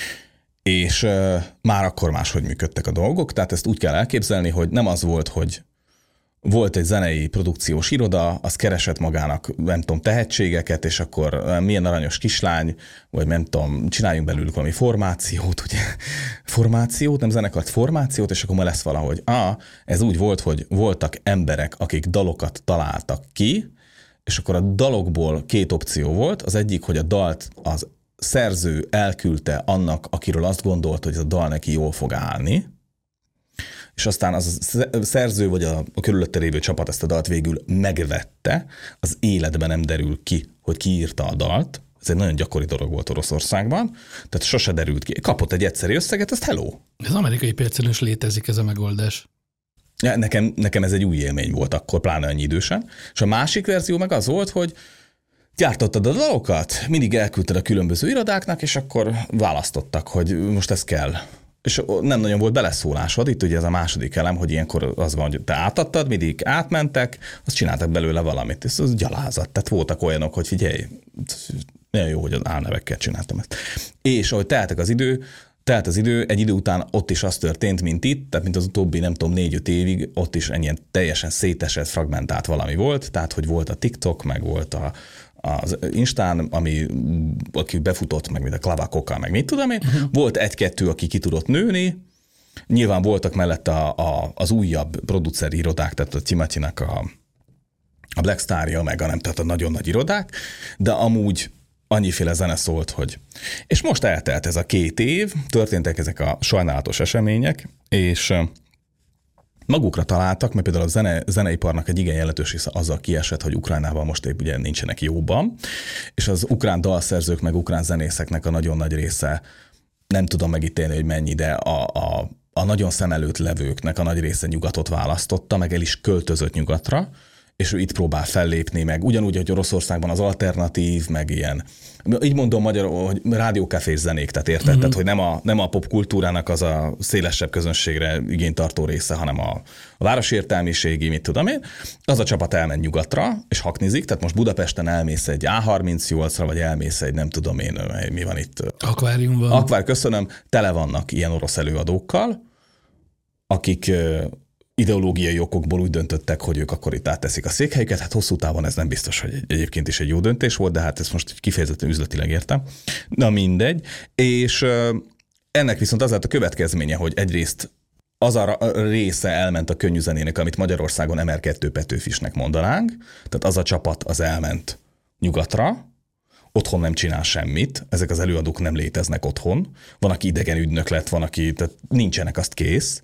És már akkor máshogy működtek a dolgok, tehát ezt úgy kell elképzelni, hogy nem az volt, hogy volt egy zenei produkciós iroda, az keresett magának, nem tudom, tehetségeket, és akkor milyen aranyos kislány, vagy nem tudom, csináljunk belőlük valami formációt, ugye? Formációt, nem zenekart, formációt, és akkor ma lesz valahogy. Ez úgy volt, hogy voltak emberek, akik dalokat találtak ki, és akkor a dalokból 2 opció volt. Az egyik, hogy a dalt az szerző elküldte annak, akiről azt gondolt, hogy ez a dal neki jól fog állni, és aztán az a szerző vagy a körülötte lévő csapat ezt a dalt végül megvette, az életben nem derül ki, hogy ki írta a dalt. Ez egy nagyon gyakori dolog volt Oroszországban, tehát sose derült ki. Kapott egy egyszerű összeget, azt hello. Az amerikai piacon is létezik ez a megoldás. Ja, nekem ez egy új élmény volt akkor, pláne annyi idősen. És a másik verzió meg az volt, hogy gyártottad a dalokat, mindig elküldted a különböző irodáknak, és akkor választottak, hogy most ez kell. És nem nagyon volt beleszólásod, itt ugye ez a második elem, hogy ilyenkor az van, hogy te átadtad, mindig átmentek, azt csináltak belőle valamit. Ez az gyalázat. Tehát voltak olyanok, hogy figyelj, nagyon jó, hogy az álnevekkel csináltam ezt. És ahogy telt az idő, egy idő után ott is az történt, mint itt, tehát mint az utóbbi, nem tudom, 4-5 évig, ott is ennyien teljesen szétesett, fragmentált valami volt, tehát hogy volt a TikTok, meg volt az Instán, aki befutott, meg mint a Klavakoka, meg mit tudom én. Volt 1-2, aki ki tudott nőni. Nyilván voltak mellett az újabb produceri irodák, tehát a Timothynak a Black Star-ja, meg a nem, tehát a nagyon nagy irodák, de amúgy annyiféle zene szólt, hogy... És most eltelt ez a 2 év, történtek ezek a sajnálatos események, és magukra találtak, mert például a zeneiparnak egy igen jelentős része azzal kiesett, hogy Ukrajnában most épp ugye nincsenek jóban, és az ukrán dalszerzők meg ukrán zenészeknek a nagyon nagy része, nem tudom megítélni, hogy mennyi, de a nagyon szem előtt levőknek a nagy része nyugatot választotta, meg el is költözött nyugatra, és ő itt próbál fellépni, meg ugyanúgy, hogy Oroszországban az alternatív, meg ilyen, így mondom magyarul, hogy rádiókafés zenék, tehát érted? Tehát, hogy nem a popkultúrának az a szélesebb közönségre igénytartó része, hanem a városi értelmiségi, mit tudom én, az a csapat elment nyugatra, és haknizik, tehát most Budapesten elmész egy A38-ra, vagy elmész egy nem tudom én, mi van itt. Akvárium van. Köszönöm, tele vannak ilyen orosz előadókkal, akik ideológiai okokból úgy döntöttek, hogy ők akkor itt átteszik a székhelyüket. Hát hosszú távon ez nem biztos, hogy egyébként is egy jó döntés volt, de hát ezt most kifejezetten üzletileg értem. Na mindegy. És ennek viszont az lett a következménye, hogy egyrészt az a része elment a könnyű zenének, amit Magyarországon MR2 Petőfisnek mondanánk, tehát az a csapat az elment nyugatra, otthon nem csinál semmit, ezek az előadók nem léteznek otthon, van, aki idegen ügynök lett, van, aki, tehát nincsenek, azt kész.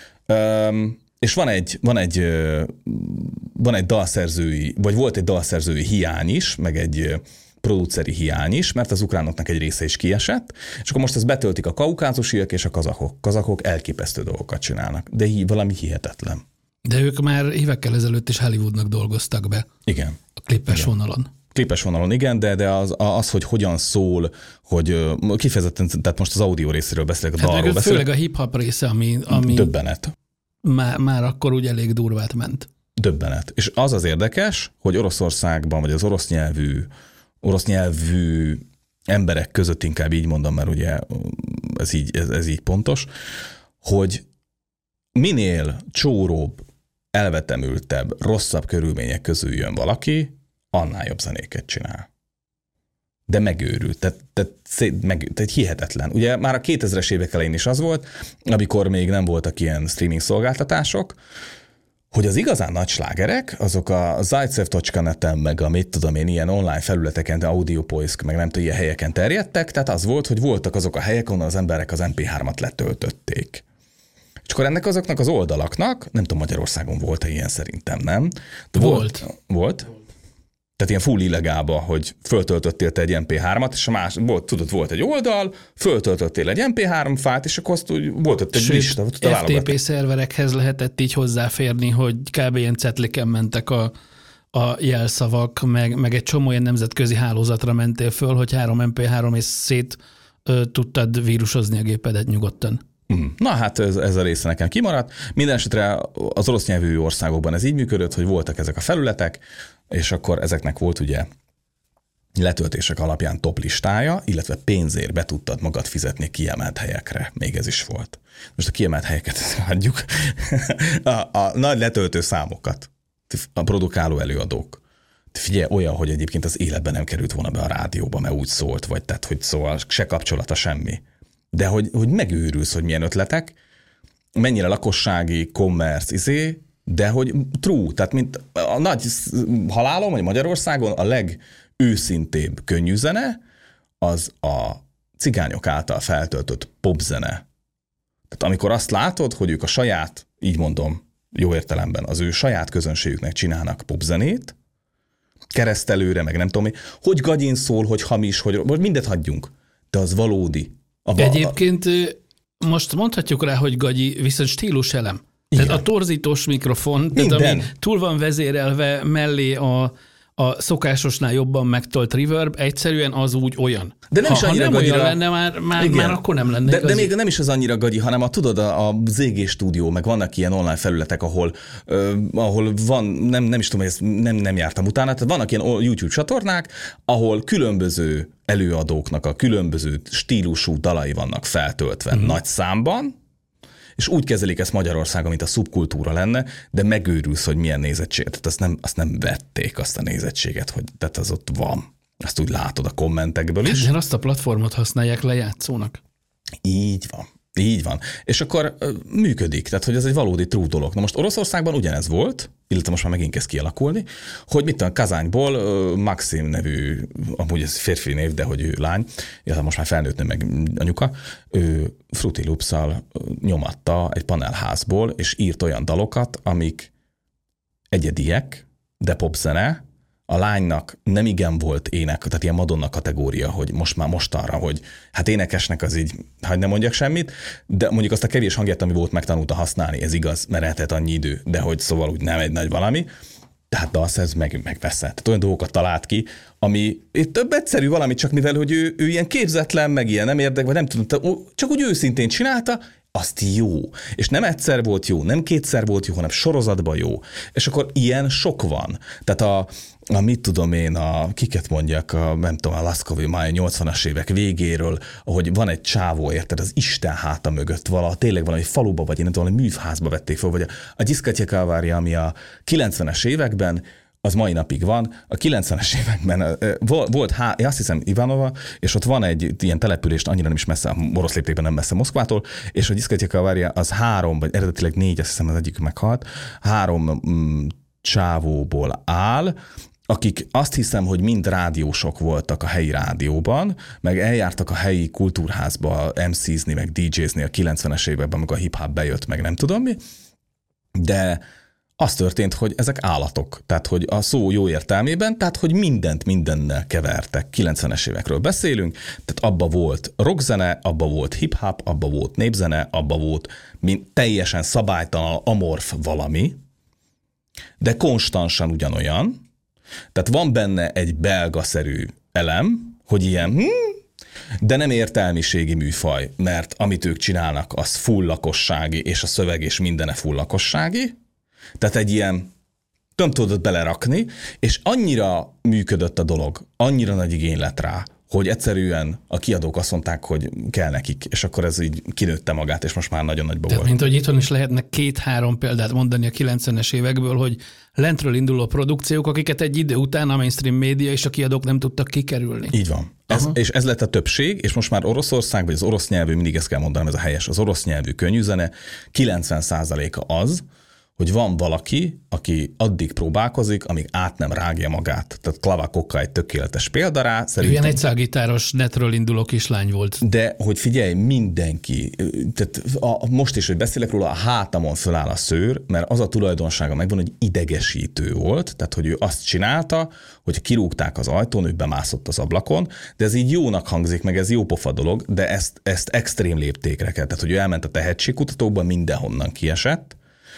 És van egy dalszerzői, vagy volt egy dalszerzői hiány is, meg egy produceri hiány is, mert az ukránoknak egy része is kiesett, és akkor most ezt betöltik a kaukázusiak és a kazakok. Kazakok elképesztő dolgokat csinálnak, de valami hihetetlen. De ők már évekkel ezelőtt is Hollywoodnak dolgoztak be. Igen. A klipes vonalon. Klipes vonalon, igen, de az, hogy hogyan szól, hogy kifejezetten, tehát most az audio részéről beszélek, a dalról beszélek. Főleg a hip-hop része, ami döbbenet. Már akkor úgy elég durvát ment. Döbbenet. És az érdekes, hogy Oroszországban, vagy az orosz nyelvű emberek között, inkább így mondom, mert ugye ez így pontos, hogy minél csóróbb, elvetemültebb, rosszabb körülmények közül jön valaki, annál jobb zenéket csinál. De megőrült, tehát hihetetlen. Ugye már a 2000-es évek elején is az volt, amikor még nem voltak ilyen streaming szolgáltatások, hogy az igazán nagy slágerek, azok a Zaitsev.net-en, meg a mit tudom én, ilyen online felületeken, Audiopoisk, meg nem tudom, ilyen helyeken terjedtek, tehát az volt, hogy voltak azok a helyek, onnan az emberek az MP3-at letöltötték. És akkor ennek azoknak az oldalaknak, nem tudom, Magyarországon volt-e ilyen, szerintem nem. De volt? Tehát ilyen full illegálba, hogy föltöltöttél te egy MP3-at, és volt egy oldal, föltöltöttél egy MP3 fájlt, és akkor azt úgy volt ott egy lista. FTP szerverekhez lehetett így hozzáférni, hogy kb. Ilyen cetliken mentek a jelszavak, meg egy csomó ilyen nemzetközi hálózatra mentél föl, hogy 3 MP3 és szét tudtad vírusozni a gépedet nyugodtan. Na hát ez a része nekem kimaradt. Minden esetre az orosz nyelvű országokban ez így működött, hogy voltak ezek a felületek, és akkor ezeknek volt ugye letöltések alapján top listája, illetve pénzért be tudtad magad fizetni kiemelt helyekre. Még ez is volt. Most a kiemelt helyeket hagyjuk. A nagy letöltő számokat, a produkáló előadók. Figyelj, olyan, hogy egyébként az életben nem került volna be a rádióba, mert úgy szólt, vagy tehát, hogy szóval se kapcsolata, semmi. De hogy megőrülsz, hogy milyen ötletek, mennyire lakossági, commerce, de hogy true, tehát mint a nagy halálom, vagy Magyarországon a legőszintébb könnyűzene, az a cigányok által feltöltött popzene. Tehát amikor azt látod, hogy ők a saját, így mondom, jó értelemben, az ő saját közönségüknek csinálnak popzenét, keresztelőre, meg nem tudom hogy gagyin szól, hogy hamis, hogy mindet hagyjunk, de az valódi. Egyébként most mondhatjuk rá, hogy gagyi, viszont stíluselem. Tehát a torzítós mikrofon, tehát ami túl van vezérelve mellé a szokásosnál jobban megtolt reverb, egyszerűen az úgy olyan. De nem is annyira nem olyan lenne, már akkor nem lenne de még nem is az annyira gagyi, hanem tudod, a ZG stúdió, meg vannak ilyen online felületek, ahol van, nem is tudom, nem jártam utána, tehát vannak ilyen YouTube csatornák, ahol különböző előadóknak a különböző stílusú dalai vannak feltöltve nagy számban, és úgy kezelik ezt Magyarországon, mint a szubkultúra lenne, de megőrülsz, hogy milyen nézettség. Tehát azt nem vették, azt a nézettséget, hogy tehát az ott van. Azt úgy látod a kommentekből is. De azt a platformot használják lejátszónak. Így van. Így van. És akkor működik, tehát hogy ez egy valódi true dolog. Na most Oroszországban ugyanez volt, illetve most már megint kezd kialakulni, hogy mit tudom, Kazányból Maxim nevű, amúgy ez férfi név, de hogy ő lány, illetve most már felnőtt nő meg anyuka, ő Fruity Loops-szal nyomatta egy panelházból, és írt olyan dalokat, amik egyediek, de popzene. A lánynak nem igen volt ének, tehát ilyen Madonna kategória, hogy mostanra, hogy hát énekesnek az így, hadd nem mondjak semmit, de mondjuk azt a kevés hangját, ami volt, megtanulta használni, ez igaz, mert eltelt annyi idő, de hogy szóval úgy nem egy nagy valami, tehát dalszerz megveszett. Tehát olyan dolgokat talált ki, ami több egyszerű valami, csak mivel, hogy ő ilyen képzetlen, meg ilyen nem érdek, vagy nem tudom, csak úgy őszintén csinálta, azt jó. És nem egyszer volt jó, nem kétszer volt jó, hanem sorozatban jó. És akkor ilyen sok van. Tehát mit tudom én, kiket mondjak, nem tudom, a Laszkovi máj 80-as évek végéről, ahogy van egy csávó, érted, az Isten háta mögött tényleg valami faluba, vagy én nem tudom, valami művházba vették fel, vagy a Diszkatya Kalvária, ami a 90-es években, az mai napig van. A 90-es években volt azt hiszem Ivanova, és ott van egy ilyen települést, annyira nem is messze, orosz léptékben nem messze Moszkvától, és a Diszkatya Kalvária az 3, vagy eredetileg 4, azt hiszem az egyik meghalt, 3 csávóból áll, akik azt hiszem, hogy mind rádiósok voltak a helyi rádióban, meg eljártak a helyi kultúrházba MC-zni, meg DJ-zni a 90-es években, amikor a hip-hop bejött, meg nem tudom mi, de az történt, hogy ezek állatok, tehát hogy a szó jó értelmében, tehát hogy mindent mindennel kevertek. 90-es évekről beszélünk, tehát abba volt rockzene, abba volt hip-hop, abba volt népzene, abba volt teljesen szabálytalan, amorf valami, de konstansan ugyanolyan. Tehát van benne egy belgaszerű elem, hogy ilyen, de nem értelmiségi műfaj, mert amit ők csinálnak, az full lakossági, és a szöveg és mindene full lakossági. Tehát egy ilyen, nem tudod belerakni, és annyira működött a dolog, annyira nagy igény lett rá, hogy egyszerűen a kiadók azt mondták, hogy kell nekik, és akkor ez így kinőtte magát, és most már nagyon nagyba volt. Tehát, mint hogy itthon is lehetne 2-3 példát mondani a 90-es évekből, hogy lentről induló produkciók, akiket egy idő után a mainstream média és a kiadók nem tudtak kikerülni. Így van. És ez lett a többség, és most már Oroszország, vagy az orosz nyelvű, mindig ezt kell mondanom, ez a helyes, az orosz nyelvű könnyűzene 90%-a az, hogy van valaki, aki addig próbálkozik, amíg át nem rágja magát. Tehát Klava Koka egy tökéletes példa rá. Ilyen egyszálgitáros netről induló kislány volt. De hogy figyelj, mindenki, tehát most is, hogy beszélek róla, a hátamon föláll a szőr, mert az a tulajdonsága megvan, hogy idegesítő volt, tehát hogy ő azt csinálta, hogy kirúgták az ajtón, ő bemászott az ablakon, de ez így jónak hangzik, meg ez jó pofa dolog, de ezt extrém léptékre kell. Tehát, hogy ő elment a tehetségkutatókba, mindenhonnan kiesett,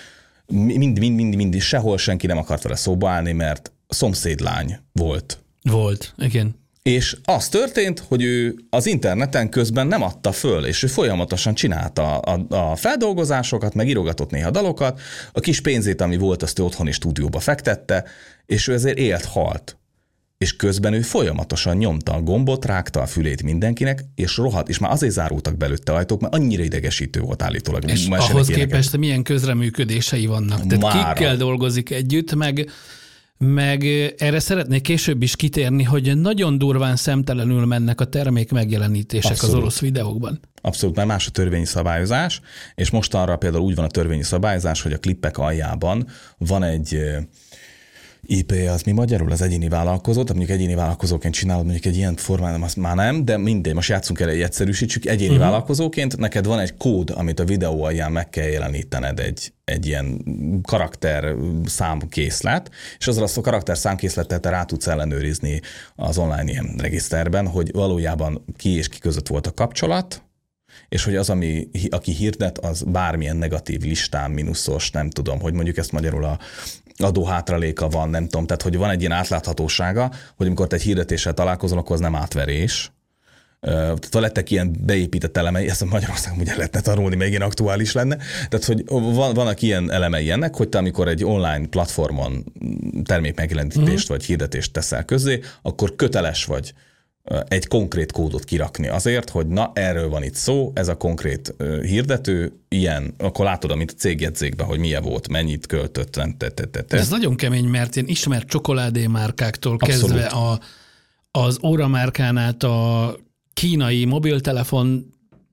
mindig, sehol senki nem akart vele szóba állni, mert szomszédlány volt. Volt, igen. És az történt, hogy ő az interneten közben nem adta föl, és ő folyamatosan csinálta a feldolgozásokat, meg írogatott néha dalokat, a kis pénzét, ami volt, azt ő otthoni stúdióba fektette, és ő ezért élt, halt. És közben ő folyamatosan nyomta a gombot, rágta a fülét mindenkinek, és rohadt, és már azért zárultak belőtte ajtók, mert annyira idegesítő volt állítólag. És ahhoz képest milyen közreműködései vannak. Tehát kikkel dolgozik együtt, meg erre szeretnék később is kitérni, hogy nagyon durván szemtelenül mennek a termék megjelenítések az orosz videókban. Abszolút, mert más a törvényi szabályozás, és mostanra például úgy van a törvényi szabályozás, hogy a klippek aljában van egy IP, az mi magyarul? Az egyéni vállalkozó, tehát mondjuk egyéni vállalkozóként csinálod mondjuk egy ilyen formában, azt már nem, de mindegy, most játszunk el, egyszerűsítsük, egyéni vállalkozóként, neked van egy kód, amit a videó alján meg kell jelenítened egy ilyen karakter számkészlet, és azzal azt a karakter számkészlettel te rá tudsz ellenőrizni az online ilyen regiszterben, hogy valójában ki és ki között volt a kapcsolat, és hogy az, aki hirdet, az bármilyen negatív listán, mínuszos, nem tudom, hogy mondjuk ezt magyarul a adóhátraléka van, nem tudom, tehát hogy van egy ilyen átláthatósága, hogy amikor te egy hirdetéssel találkozol, akkor az nem átverés. Tehát ha lettek ilyen beépített elemei, ezt a Magyarországon ugye lehetne tanulni, még ilyen aktuális lenne. Tehát, hogy vannak ilyen elemei ennek, hogy te amikor egy online platformon termékmegjelenítést vagy hirdetést teszel közzé, akkor köteles vagy egy konkrét kódot kirakni azért, hogy na, erről van itt szó, ez a konkrét hirdető, ilyen, akkor látod, amit a cégjegyzékben, hogy milyen volt, mennyit költött. Ez nagyon kemény, mert én ismert csokoládémárkáktól kezdve az óramárkán át a kínai mobiltelefon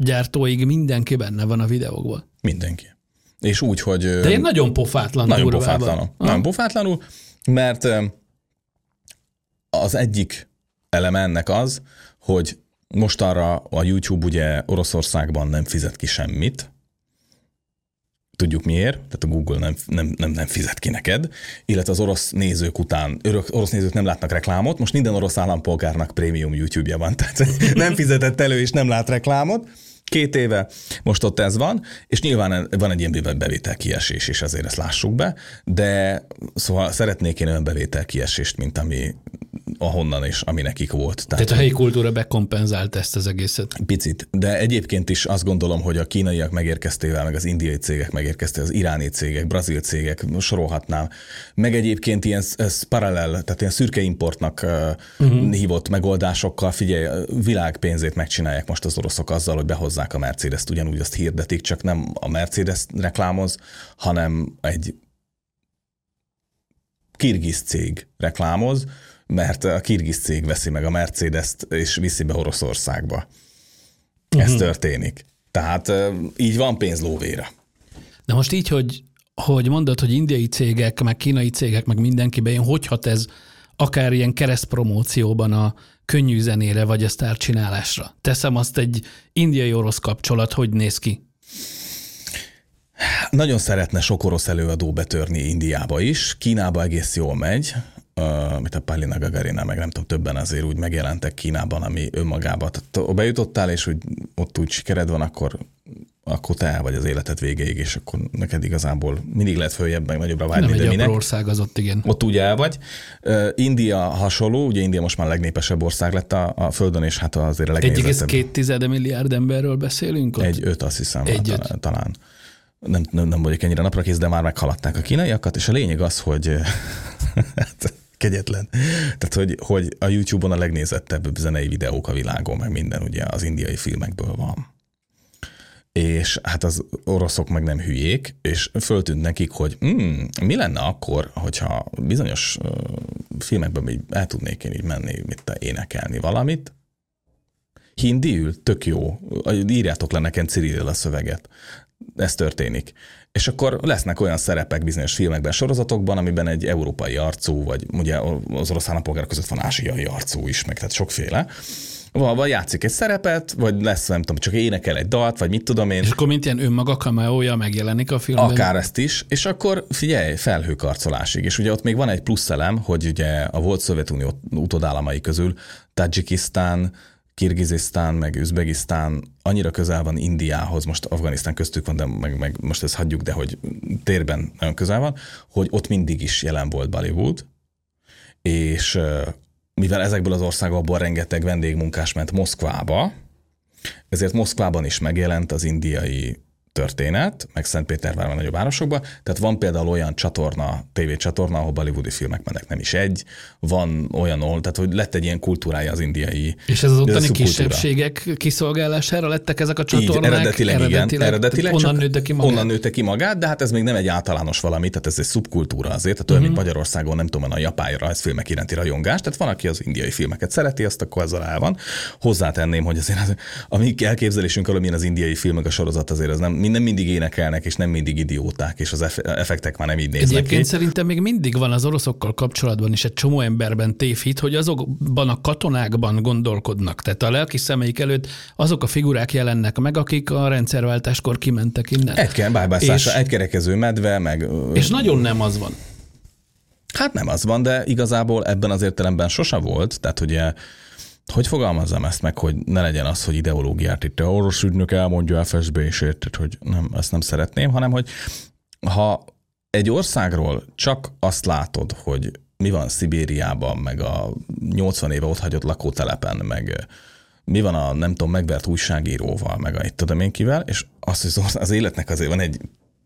gyártóig mindenki benne van a videókban. Mindenki. És úgy, hogy... De én nagyon pofátlan durvában. Nagyon pofátlanul, mert az egyik eleme ennek az, hogy mostanra a YouTube ugye Oroszországban nem fizet ki semmit. Tudjuk miért, tehát a Google nem fizet ki neked, illetve az orosz nézők orosz nézők nem látnak reklámot, most minden orosz állampolgárnak prémium YouTube-ja van, tehát nem fizetett elő és nem lát reklámot. 2 éve most ott ez van, és nyilván van egy ilyen bevételkiesés, és azért ezt lássuk be, de szóval szeretnék én olyan bevételkiesést, mint ami ahonnan és ami nekik volt. Tehát a helyi kultúra bekompenzált ezt az egészet. Picit, de egyébként is azt gondolom, hogy a kínaiak megérkeztével, meg az indiai cégek megérkeztével, az iráni cégek, brazil cégek, sorolhatnám, meg egyébként ilyen ez paralel, tehát ilyen szürke importnak hívott megoldásokkal, figyelj, világpénzét megcsinálják most az oroszok azzal, hogy behozzák a Mercedes-t, ugyanúgy azt hirdetik, csak nem a Mercedes reklámoz, hanem egy kirgiz cég reklámoz, mert a kirgiz cég veszi meg a Mercedes-t, és viszi be Oroszországba. Ez történik. Tehát így van pénz lóvére. De most így, hogy mondod, hogy indiai cégek, meg kínai cégek, meg mindenkiben, hogy hat ez akár ilyen keresztpromócióban a könnyű zenére, vagy a sztárcsinálásra? Teszem azt, egy indiai-orosz kapcsolat, hogy néz ki? Nagyon szeretne sok orosz előadó betörni Indiába is. Kínába egész jól megy, mint a Polina Gagarina, meg nem tudom, többen azért úgy megjelentek Kínában, ami önmagában. Tehát bejutottál, és úgy, ott úgy sikered van, akkor te el vagy az életed végéig, és akkor neked igazából mindig lehet följebb, meg nagyobbra vágyni. Nem egy apró ország az ott, igen. Ott úgy el vagy. India hasonló, ugye India most már a legnépesebb ország lett a Földön, és hát azért a legnézettebb. 1,2 milliárd emberről beszélünk ott? 1,5 azt hiszem, talán. Nem vagyok ennyire naprakész, de már meghaladták a kínaiakat, és a lényeg az, hogy kegyetlen. Tehát, hogy a YouTube-on a legnézettebb zenei videók a világon, meg minden ugye az indiai filmekből van. És hát az oroszok meg nem hülyék, és föltűnt nekik, hogy mi lenne akkor, hogyha bizonyos filmekben így el tudnék én így menni, énekelni valamit. Hindiül, tök jó. Írjátok le nekem Cirilről a szöveget. Ez történik. És akkor lesznek olyan szerepek bizonyos filmekben, sorozatokban, amiben egy európai arcú, vagy ugye az orosz állampolgárok között van ázsiai arcú is, meg tehát sokféle. Vagy játszik egy szerepet, vagy lesz, nem tudom, csak énekel egy dalt, vagy mit tudom én. És akkor mint ilyen önmaga cameója megjelenik a filmben? Akár ezt is, és akkor figyelj, felhőkarcolásig. És ugye ott még van egy plusz elem, hogy ugye a volt Szovjetunió utódállamai közül Tadzsikisztán, Kirgizisztán, meg Üzbegisztán annyira közel van Indiához, most Afganisztán köztük van, de meg most ezt hagyjuk, de hogy térben nagyon közel van, hogy ott mindig is jelen volt Bollywood, és mivel ezekből az országokból rengeteg vendégmunkás ment Moszkvába, ezért Moszkvában is megjelent az indiai történet, meg Szentpétervárban, nagyobb városokban. Tehát van például olyan csatorna, tévécsatorna, ahol bollywoodi filmek mennek, nem is egy. Van olyan, tehát hogy lett egy ilyen kultúrája az indiai. És ez az ottani kisebbségek kiszolgálására lettek ezek a csatornák? Így, eredetileg onnan nőtte ki magát, de hát ez még nem egy általános valami, tehát ez egy szubkultúra azért, tehát olyan, mint Magyarországon, nem tudom, a japán rajzfilmek iránti rajongás, tehát van, aki az indiai filmeket szereti, azt akkor ezzel el van. Hozzátenném, hogy azért a mi elképzelésünk alól, milyen az indiai filmek, a sorozat azért az nem mindig énekelnek, és nem mindig idióták, és az effektek már nem így néznek Egyébként ki. szerintem még mindig van az oroszokkal kapcsolatban is egy csomó emberben tévhit, hogy azokban a katonákban gondolkodnak. Tehát a lelki szemeik előtt azok a figurák jelennek meg, akik a rendszerváltáskor kimentek innen. Egy kerekező medve, meg... És nagyon nem az van. Hát nem az van, de igazából ebben az értelemben sose volt, tehát ugye hogy fogalmazzam ezt meg, hogy ne legyen az, hogy ideológiát itt a orosz ügynök elmondja FSB és érted, hogy nem, ezt nem szeretném, hanem hogy ha egy országról csak azt látod, hogy mi van Szibériában, meg a 80 éve ott hagyott lakótelepen, meg mi van a nem tudom, megvert újságíróval, meg a itt tudom én kivel, és az, hogy az életnek azért van egy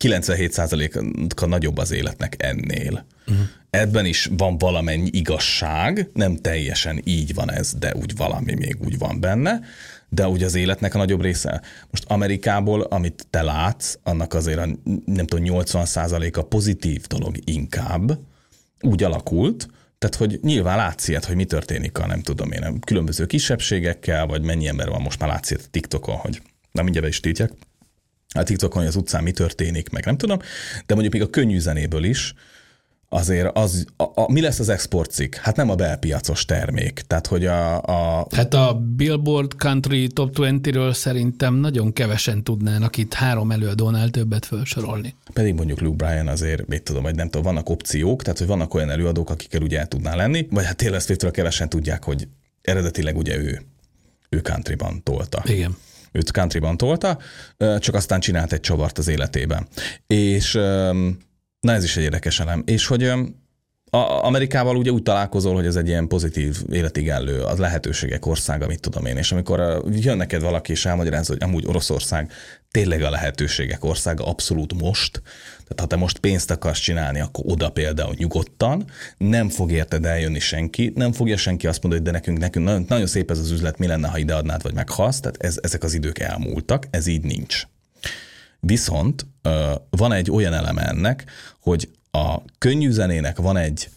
97%-a nagyobb az életnek ennél. Ebben is van valamennyi igazság, nem teljesen így van ez, de úgy valami még úgy van benne, de úgy az életnek a nagyobb része. Most Amerikából, amit te látsz, annak azért a, nem tudom, 80%-a pozitív dolog inkább úgy alakult, tehát hogy nyilván látsz ilyet, hogy mi történik a nem tudom én, különböző kisebbségekkel, vagy mennyi ember van most már látsz ilyet TikTokon, hogy nem mindjárt be is tiltják, a TikTokon, hogy az utcán mi történik, meg nem tudom, de mondjuk még a könnyű zenéből is, azért mi lesz az exportcikk? Hát nem a belpiacos termék. Tehát, hogy Hát a Billboard Country Top 20-ről szerintem nagyon kevesen tudnának itt 3 előadónál többet felsorolni. Pedig mondjuk Luke Bryan azért, mit tudom, vagy nem tudom, vannak opciók, tehát, hogy vannak olyan előadók, akikkel ugye el tudná lenni, vagy hát Taylor Swiftről kevesen tudják, hogy eredetileg ugye ő countryban tolta. Igen. Őt countryban tolta, csak aztán csinált egy csavart az életében. És na ez is egy érdekes elem. És hogy Amerikával ugye úgy találkozol, hogy ez egy ilyen pozitív életigenlő, az lehetőségek országa, mit tudom én. És amikor jön neked valaki és elmagyarázza, hogy amúgy Oroszország tényleg a lehetőségek országa abszolút most, tehát ha te most pénzt akarsz csinálni, akkor oda például nyugodtan, nem fog érted eljönni senki, nem fogja senki azt mondani, hogy de nekünk nagyon szép ez az üzlet, mi lenne, ha ide adnád, vagy meghalsz, tehát ezek az idők elmúltak, ez így nincs. Viszont van egy olyan eleme ennek, hogy a könnyű zenének van egy,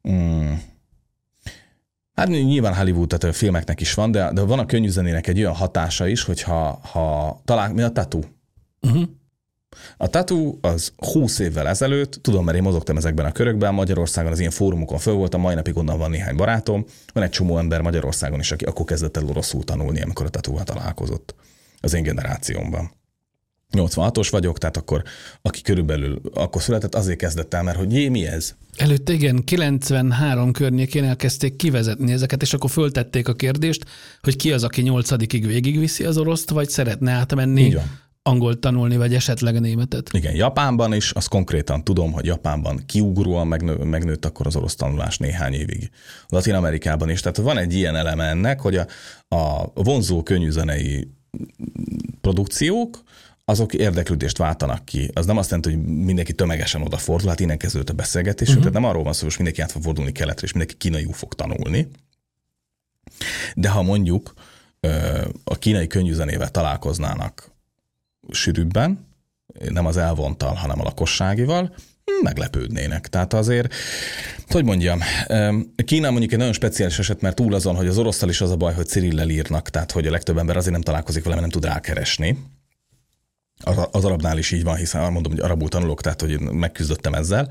hát nyilván Hollywood, tehát a filmeknek is van, de van a könnyű zenének egy olyan hatása is, hogy ha talán, mi a Tattoo? Uh-huh. A Tattoo az 20 évvel ezelőtt, tudom, mert én mozogtam ezekben a körökben, Magyarországon az ilyen fórumokon föl voltam, mai napig onnan van néhány barátom, van egy csomó ember Magyarországon is, aki akkor kezdett el oroszul tanulni, amikor a Tattoo-val találkozott az én generációmban. 86-os vagyok, tehát akkor, aki körülbelül akkor született, azért kezdett el, mert hogy mi ez? Előtte igen, 93 környékén elkezdték kivezetni ezeket, és akkor föltették a kérdést, hogy ki az, aki 8-ig végigviszi az oroszt, vagy szeretne átmenni angolt tanulni, vagy esetleg németet. Igen, Japánban is, azt konkrétan tudom, hogy Japánban kiugróan megnőtt akkor az orosz tanulás néhány évig. Latin-Amerikában is, tehát van egy ilyen eleme ennek, hogy a vonzó könnyűzenei produkciók, azok érdeklődést váltanak ki. Az nem azt jelenti, hogy mindenki tömegesen odafordul, hát innen kezdődött a beszélgetés, tehát nem arról van szó, hogy mindenki át fog fordulni keletre, és mindenki kínaiul fog tanulni. De ha mondjuk a kínai könnyűzenével találkoznának sűrűbben, nem az elvontal, hanem a lakosságival, meglepődnének. Tehát azért, hogy mondjam, Kína mondjuk egy nagyon speciális eset, mert túl azon, hogy az orosztal is az a baj, hogy Cirillel írnak, tehát hogy a legtöbb ember azért nem találkozik vele, mert nem tud rákeresni. Az arabnál is így van, hiszen mondom, hogy arabul tanulok, tehát hogy megküzdöttem ezzel.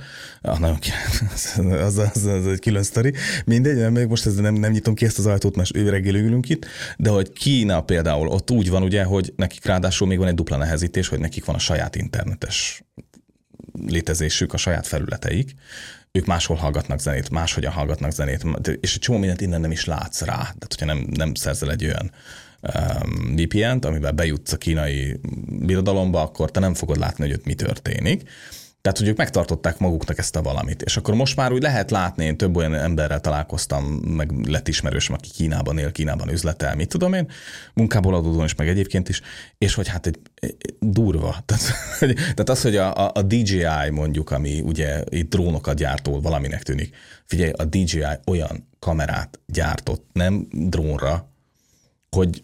Az egy külön sztori. Mindegy, még most nem nyitom ki ezt az ajtót, mert reggel ülünk itt, de hogy Kína például ott úgy van ugye, hogy nekik ráadásul még van egy dupla nehezítés, hogy nekik van a saját internetes létezésük, a saját felületeik. Ők máshol hallgatnak zenét, máshogyan hallgatnak zenét, és egy csomó mindent innen nem is látsz rá. Tehát, hogyha nem szerzel egy olyan VPN-t, amiben bejutsz a kínai birodalomba, akkor te nem fogod látni, hogy ott mi történik. Tehát, hogy ők megtartották maguknak ezt a valamit. És akkor most már úgy lehet látni, én több olyan emberrel találkoztam, meg lett ismerősöm, aki Kínában él, Kínában üzletel, mit tudom én, munkából adódóan is, meg egyébként is, és hogy hát egy durva. Tehát az, hogy a DJI mondjuk, ami ugye itt drónokat gyártó valaminek tűnik. Figyelj, a DJI olyan kamerát gyártott, nem drónra, hogy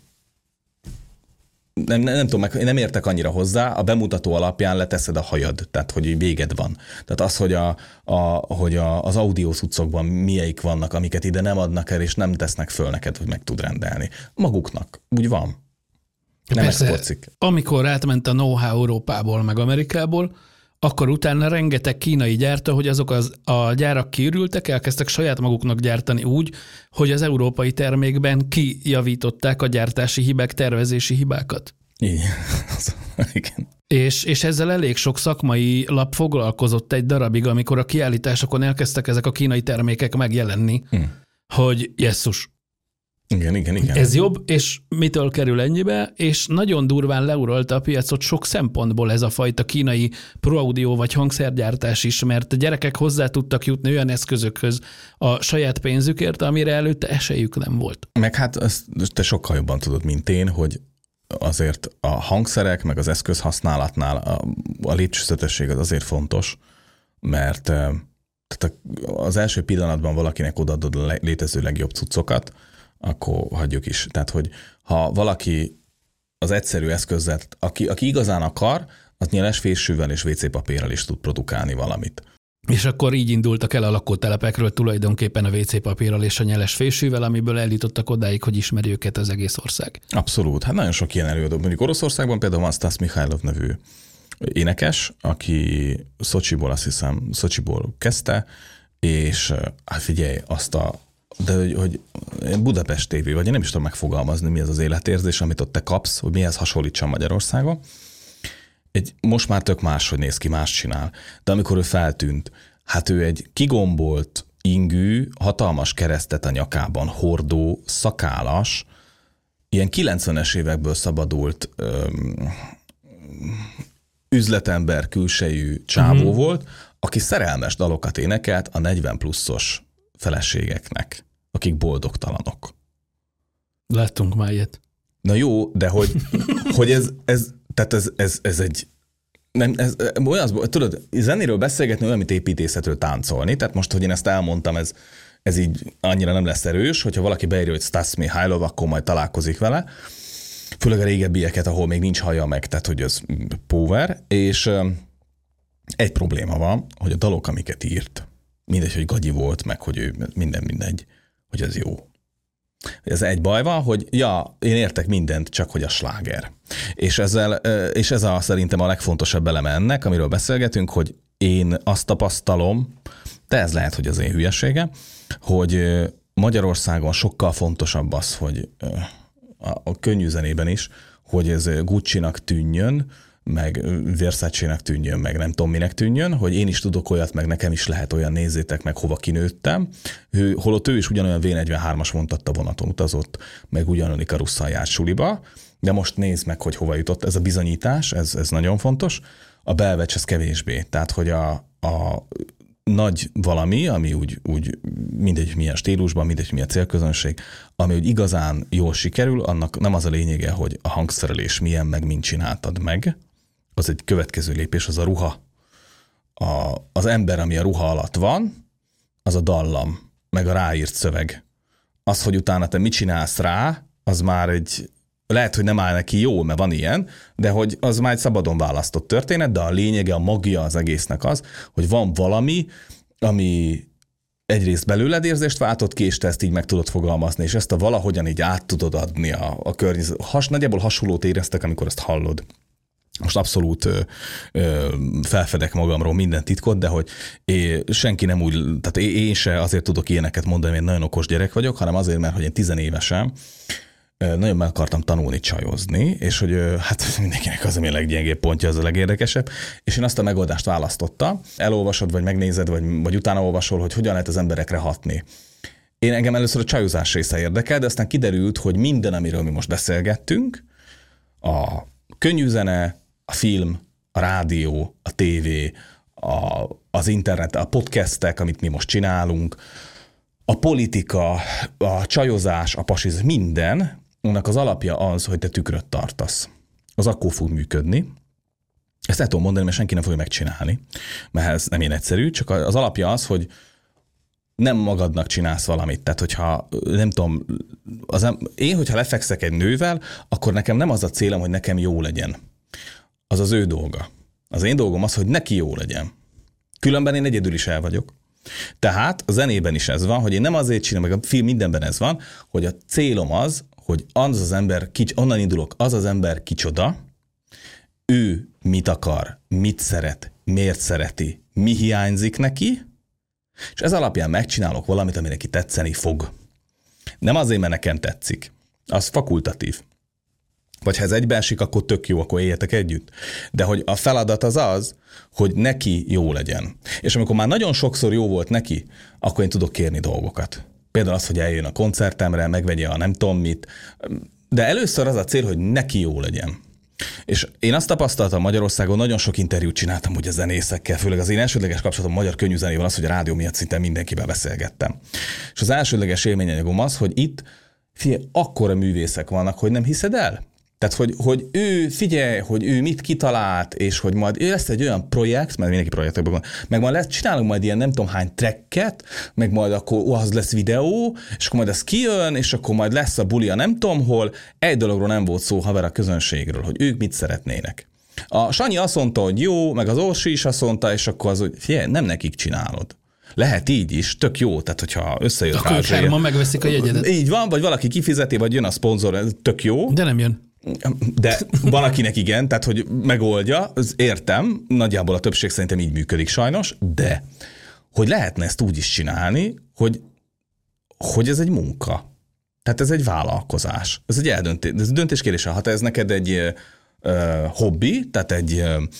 nem tudom, én nem értek annyira hozzá, a bemutató alapján leteszed a hajad, tehát hogy véged van. Tehát az, hogy az audio cuccokban milyeik vannak, amiket ide nem adnak el, és nem tesznek föl neked, hogy meg tud rendelni. Maguknak. Úgy van. Nem exportcikk. Amikor átment a know-how Európából, meg Amerikából, akkor utána rengeteg kínai gyártó, hogy azok a gyárak kiürültek, elkezdtek saját maguknak gyártani úgy, hogy az európai termékben kijavították a gyártási hibák, tervezési hibákat. Igen. És ezzel elég sok szakmai lap foglalkozott egy darabig, amikor a kiállításokon elkezdtek ezek a kínai termékek megjelenni, hogy jesszus. Igen. Ez jobb, és mitől kerül ennyibe, és nagyon durván leuralta a piacot sok szempontból ez a fajta kínai pro-audio vagy hangszergyártás is, mert a gyerekek hozzá tudtak jutni olyan eszközökhöz a saját pénzükért, amire előtte esélyük nem volt. Meg hát ezt te sokkal jobban tudod, mint én, hogy azért a hangszerek, meg az eszközhasználatnál a lépcsőzetesség az azért fontos, mert tehát az első pillanatban valakinek odaadod a létező legjobb cuccokat, akkor hagyjuk is. Tehát, hogy ha valaki az egyszerű eszközzel, aki igazán akar, az nyeles fésűvel és WC papírral is tud produkálni valamit. És akkor így indultak el a lakótelepekről tulajdonképpen a WC papírral és a nyeles fésűvel, amiből eljutottak odáig, hogy ismeri őket az egész ország. Abszolút. Hát nagyon sok ilyen előadó. Mondjuk Oroszországban például van Stas Mikhailov nevű énekes, aki Szocsiból kezdte, és hát figyelj, hogy Budapest TV, vagy én nem is tudom megfogalmazni, mi ez az életérzés, amit ott te kapsz, hogy mihez hasonlítson Magyarországon. Most már tök máshogy néz ki, más csinál. De amikor ő feltűnt, hát ő egy kigombolt, ingű, hatalmas keresztet a nyakában hordó, szakállas, ilyen 90-es évekből szabadult üzletember külsejű csávó volt, aki szerelmes dalokat énekelt a 40 pluszos feleségeknek, akik boldogtalanok. Láttunk már ilyet. Na jó, de hogy ez egy nem, tudod, zenéről beszélgetni olyan, mint építészetről táncolni, tehát most, hogy én ezt elmondtam, ez így annyira nem lesz erős, hogyha valaki beírja, hogy Stas Mikhailov, akkor majd találkozik vele, főleg a régebbieket, ahol még nincs haja meg, tehát hogy ez power, és egy probléma van, hogy a dalok, amiket írt, mindegy, hogy gagyi volt, meg hogy ő mindegy, hogy ez jó. Ez egy baj van, hogy én értek mindent, csak hogy a sláger. És ez szerintem a legfontosabb eleme ennek, amiről beszélgetünk, hogy én azt tapasztalom, de ez lehet, hogy az én hülyeségem, hogy Magyarországon sokkal fontosabb az, hogy a könnyű zenében is, hogy ez Gucci-nak tűnjön, meg Versace-nak tűnjön, meg nem tudom minek tűnjön, hogy én is tudok olyat, meg nekem is lehet olyan, nézzétek meg, hova kinőttem. Holott ő is ugyanolyan V43-as vontatta vonaton utazott, meg ugyanolyan Ikarusszal járt suliba, de most nézd meg, hogy hova jutott. Ez a bizonyítás, ez nagyon fontos. A belvecs, ez kevésbé. Tehát, hogy a nagy valami, ami úgy mindegy milyen stílusban, mindegy milyen célközönség, ami úgy igazán jól sikerül, annak nem az a lényege, hogy a hangszerelés milyen, meg mint csináltad meg. Az egy következő lépés, az a ruha. Az ember, ami a ruha alatt van, az a dallam, meg a ráírt szöveg. Az, hogy utána te mit csinálsz rá, az már lehet, hogy nem áll neki jó, mert van ilyen, de hogy az már egy szabadon választott történet, de a lényege, a magia az egésznek az, hogy van valami, ami egyrészt belőled érzést váltott ki, és te ezt így meg tudod fogalmazni, és ezt valahogyan így át tudod adni a környezet. Nagyjából hasonlót éreztek, amikor ezt hallod. Most abszolút felfedek magamról minden titkot, de hogy senki nem úgy, tehát én se azért tudok ilyeneket mondani, mert nagyon okos gyerek vagyok, hanem azért, mert hogy én 10 évesen nagyon meg akartam tanulni csajozni, és hogy hát mindenkinek az, ami a leggyengébb pontja, az a legérdekesebb, és én azt a megoldást választottam. Elolvasod, vagy megnézed, vagy utána olvasol, hogy hogyan lehet az emberekre hatni. Engem először a csajozás része érdekel, de aztán kiderült, hogy minden, amiről mi most beszélgettünk, a könnyű zene, a film, a rádió, a tévé, az internet, a podcastek, amit mi most csinálunk, a politika, a csajozás, a pasizmus, minden, annak az alapja az, hogy te tükröt tartasz. Az akkor fog működni. Ezt el tudom mondani, mert senki nem fogja megcsinálni, mert ez nem ilyen egyszerű, csak az alapja az, hogy nem magadnak csinálsz valamit. Tehát, hogyha nem tudom, hogyha lefekszek egy nővel, akkor nekem nem az a célom, hogy nekem jó legyen. Az az ő dolga. Az én dolgom az, hogy neki jó legyen. Különben én egyedül is el vagyok. Tehát a zenében is ez van, hogy én nem azért csinálom, meg a film mindenben ez van, hogy a célom az, hogy az ember, onnan indulok, az az ember kicsoda, ő mit akar, mit szeret, miért szereti, mi hiányzik neki, és ez alapján megcsinálok valamit, ami neki tetszeni fog. Nem azért, mert nekem tetszik. Az fakultatív. Vagy ha ez egybeesik, akkor tök jó, akkor éljetek együtt. De hogy a feladat az, hogy neki jó legyen. És amikor már nagyon sokszor jó volt neki, akkor én tudok kérni dolgokat. Például az, hogy eljön a koncertemre, megvegye a nem tudom mit. De először az a cél, hogy neki jó legyen. És én azt tapasztaltam Magyarországon, nagyon sok interjút csináltam ugye zenészekkel, főleg az én elsődleges kapcsolatom magyar könnyű zenével az, hogy a rádió miatt szinte mindenkivel beszélgettem. És az elsődleges élményanyagom az, hogy itt akkora művészek vannak, hogy nem hiszed el. Tehát, hogy ő figyelj, hogy ő mit kitalált, és hogy majd ő lesz egy olyan projekt, mert mindenki projektekben van, meg majd csinálunk majd ilyen nem tudom hány tracket, meg majd akkor az lesz videó, és akkor majd ez kijön, és akkor majd lesz a buli a nem tudom hol. Egy dologról nem volt szó, haver, a közönségről, hogy ők mit szeretnének. A Sanyi azt mondta, hogy jó, meg az Orsi is azt mondta, és akkor az, hogy figyelj, nem nekik csinálod. Lehet így is, tök jó, tehát hogyha összejön akkor ők hárman megveszik a jegyedet. Így van, vagy valaki kifizeti, vagy jön a szponzor, ez tök jó. De nem jön. De van, akinek igen, tehát hogy megoldja, értem, nagyjából a többség szerintem így működik sajnos, de hogy lehetne ezt úgy is csinálni, hogy ez egy munka. Tehát ez egy vállalkozás. Ez egy döntés kérdése. Ha ez neked egy hobbi, tehát egy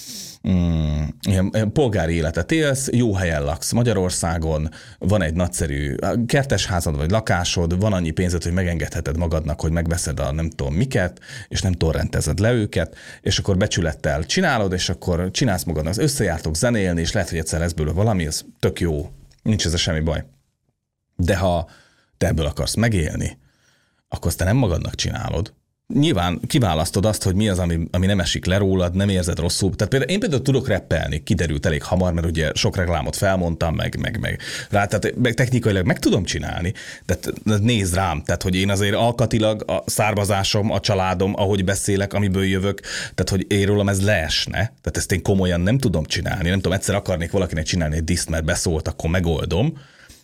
ilyen polgári életet élsz, jó helyen laksz Magyarországon, van egy nagyszerű kertesházad vagy lakásod, van annyi pénzed, hogy megengedheted magadnak, hogy megveszed a nem tudom miket, és nem torrentezed le őket, és akkor becsülettel csinálod, és akkor csinálsz magadnak, összejártok zenélni, és lehet, hogy egyszer lesz belőle valami, ez tök jó, nincs ezzel semmi baj. De ha te ebből akarsz megélni, akkor azt te nem magadnak csinálod. Nyilván kiválasztod azt, hogy mi az, ami nem esik le rólad, nem érzed rosszul. Tehát én például tudok rappelni, kiderült elég hamar, mert ugye sok reklámot felmondtam, meg tehát technikailag meg tudom csinálni, de nézd rám, tehát hogy én azért alkatilag a származásom, a családom, ahogy beszélek, amiből jövök, tehát hogy én rólam ez leesne, tehát ezt én komolyan nem tudom csinálni, nem tudom, egyszer akarnék valakinek csinálni egy diszt, mert beszólt, akkor megoldom,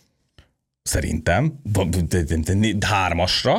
szerintem, 3-asra,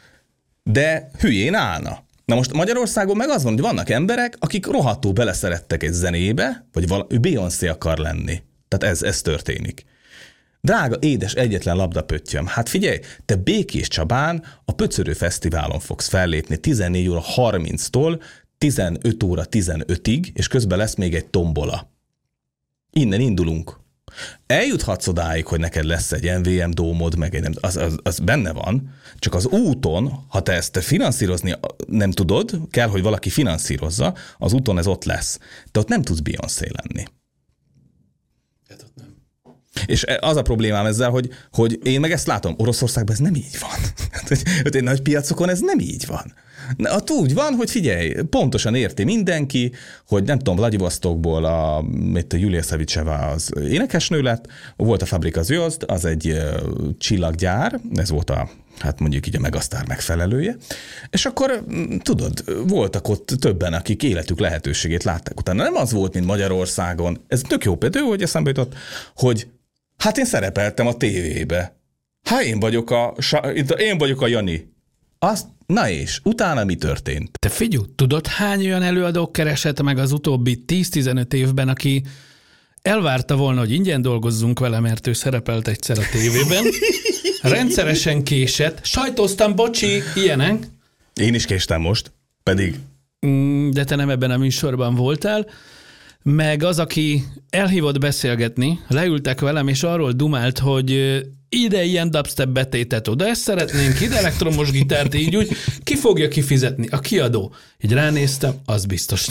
de hülyén állna. Na most Magyarországon meg az van, hogy vannak emberek, akik rohadtul beleszerettek egy zenébe, vagy Beyoncé akar lenni. Tehát ez történik. Drága, édes, egyetlen labdapöttyöm, hát figyelj, te Békés Csabán a Pöcörő Fesztiválon fogsz fellépni 14 óra 30-tól 15 óra 15-ig, és közben lesz még egy tombola. Innen indulunk. Eljuthatsz odáig, hogy neked lesz egy MVM dómod, meg az benne van, csak az úton, ha te ezt finanszírozni nem tudod, kell, hogy valaki finanszírozza, az úton ez ott lesz. De ott nem tudsz Beyoncé lenni. Hát ott nem. És az a problémám ezzel, hogy én meg ezt látom, Oroszországban ez nem így van. Egy nagy piacokon ez nem így van. Ott úgy van, hogy figyelj, pontosan érti mindenki, hogy nem tudom, Vladivostokból a Julia Savicseva az énekesnő lett, volt a Fabrika Zvezd, az egy csillaggyár, ez volt hát mondjuk így a Megasztár megfelelője, és akkor tudod, voltak ott többen, akik életük lehetőségét látták utána. Nem az volt, mint Magyarországon, ez tök jó például, hogy eszembe jutott, hogy hát én szerepeltem a tévébe. Hát én vagyok a Jani. Na és, utána mi történt? Te figyelj, tudod, hány olyan előadók keresett meg az utóbbi 10-15 évben, aki elvárta volna, hogy ingyen dolgozzunk vele, mert ő szerepelt egyszer a tévében, rendszeresen késett, sajtóztam, bocsi, ilyenek. Én is késtem most, pedig. De te nem ebben a műsorban voltál. Meg az, aki elhívott beszélgetni, leültek velem, és arról dumált, hogy ide ilyen dubstep betétet, oda ezt szeretnénk, ide elektromos gitárt, így úgy, ki fogja kifizetni? A kiadó. Így ránéztem, az biztos.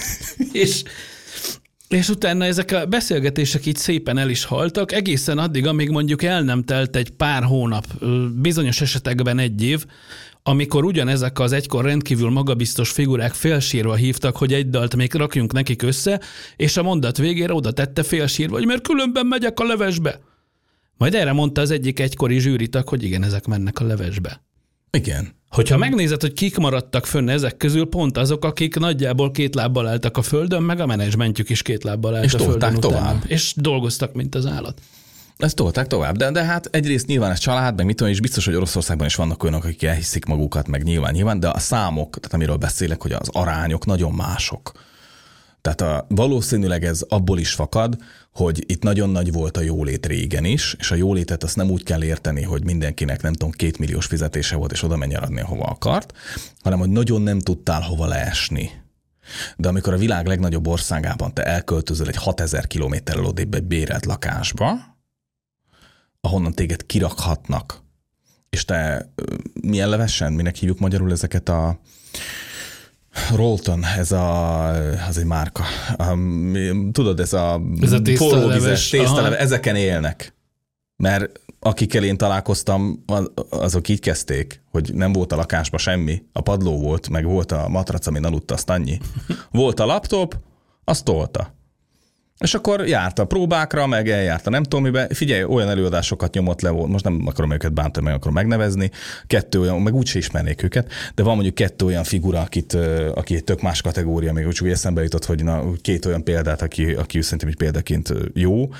és utána ezek a beszélgetések így szépen el is haltak, egészen addig, amíg mondjuk el nem telt egy pár hónap, bizonyos esetekben 1 év, amikor ugyanezek az egykor rendkívül magabiztos figurák félsírva hívtak, hogy egy dalt még rakjunk nekik össze, és a mondat végére oda tette félsírva, hogy mert különben megyek a levesbe. Majd erre mondta az egyik egykori zsűritag, hogy igen, ezek mennek a levesbe. Igen. Hogyha megnézed, hogy kik maradtak fönn ezek közül, pont azok, akik nagyjából 2 lábbal álltak a földön, meg a menedzsmentjük is 2 lábbal állt a földön utána. És dolgoztak, mint az állat. Ezt tolták tovább, de hát egyrészt nyilván ez család, meg mit tudom, és biztos, hogy Oroszországban is vannak olyanok, akik elhiszik magukat, meg nyilván, de a számok, tehát amiről beszélek, hogy az arányok nagyon mások. Tehát valószínűleg ez abból is fakad, hogy itt nagyon nagy volt a jólét régen is, és a jólétet azt nem úgy kell érteni, hogy mindenkinek nem tudom 2 milliós fizetése volt, és oda menj eladni, ahova akart, hanem hogy nagyon nem tudtál hova leesni. De amikor a világ legnagyobb országában te elköltözöl egy 6000 kilométerrel odébb egy bérelt lakásba, ahonnan téged kirakhatnak, és te milyen levesen, minek hívjuk magyarul ezeket a Rolton, az egy márka. Tudod, ez a forróvizes tésztaleves, ezeken élnek. Mert akikkel én találkoztam, azok így kezdték, hogy nem volt a lakásban semmi, a padló volt, meg volt a matrac, amin aludt, azt annyi. Volt a laptop, azt tolta. És akkor járt a próbákra, meg eljárt a nem tudom mibe. Figyelj, olyan előadásokat nyomott le, most nem akarom őket bántani, meg akarom megnevezni. 2 olyan, meg úgyse ismernék őket, de van mondjuk 2 olyan figura, aki egy tök más kategória, még úgy eszembe jutott, hogy 2 olyan példát, aki szerintem egy példaként jó.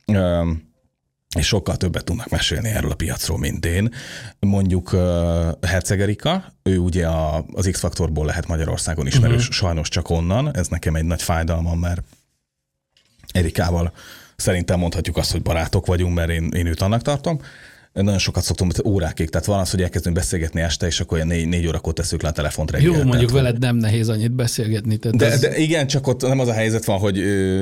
És sokkal többet tudnak mesélni erről a piacról, mint én. Mondjuk Herceg Erika, ő ugye az X-faktorból lehet Magyarországon ismerős, sajnos csak onnan. Ez nekem egy nagy fájdalmam, mert Erikával szerintem mondhatjuk azt, hogy barátok vagyunk, mert én őt annak tartom. Nagyon sokat szoktunk órákig, tehát van az, hogy elkezdünk beszélgetni este, és akkor 4 órakor tesszük le a telefont reggel. Jó, mondjuk veled nem nehéz annyit beszélgetni. De igen, csak ott nem az a helyzet van, hogy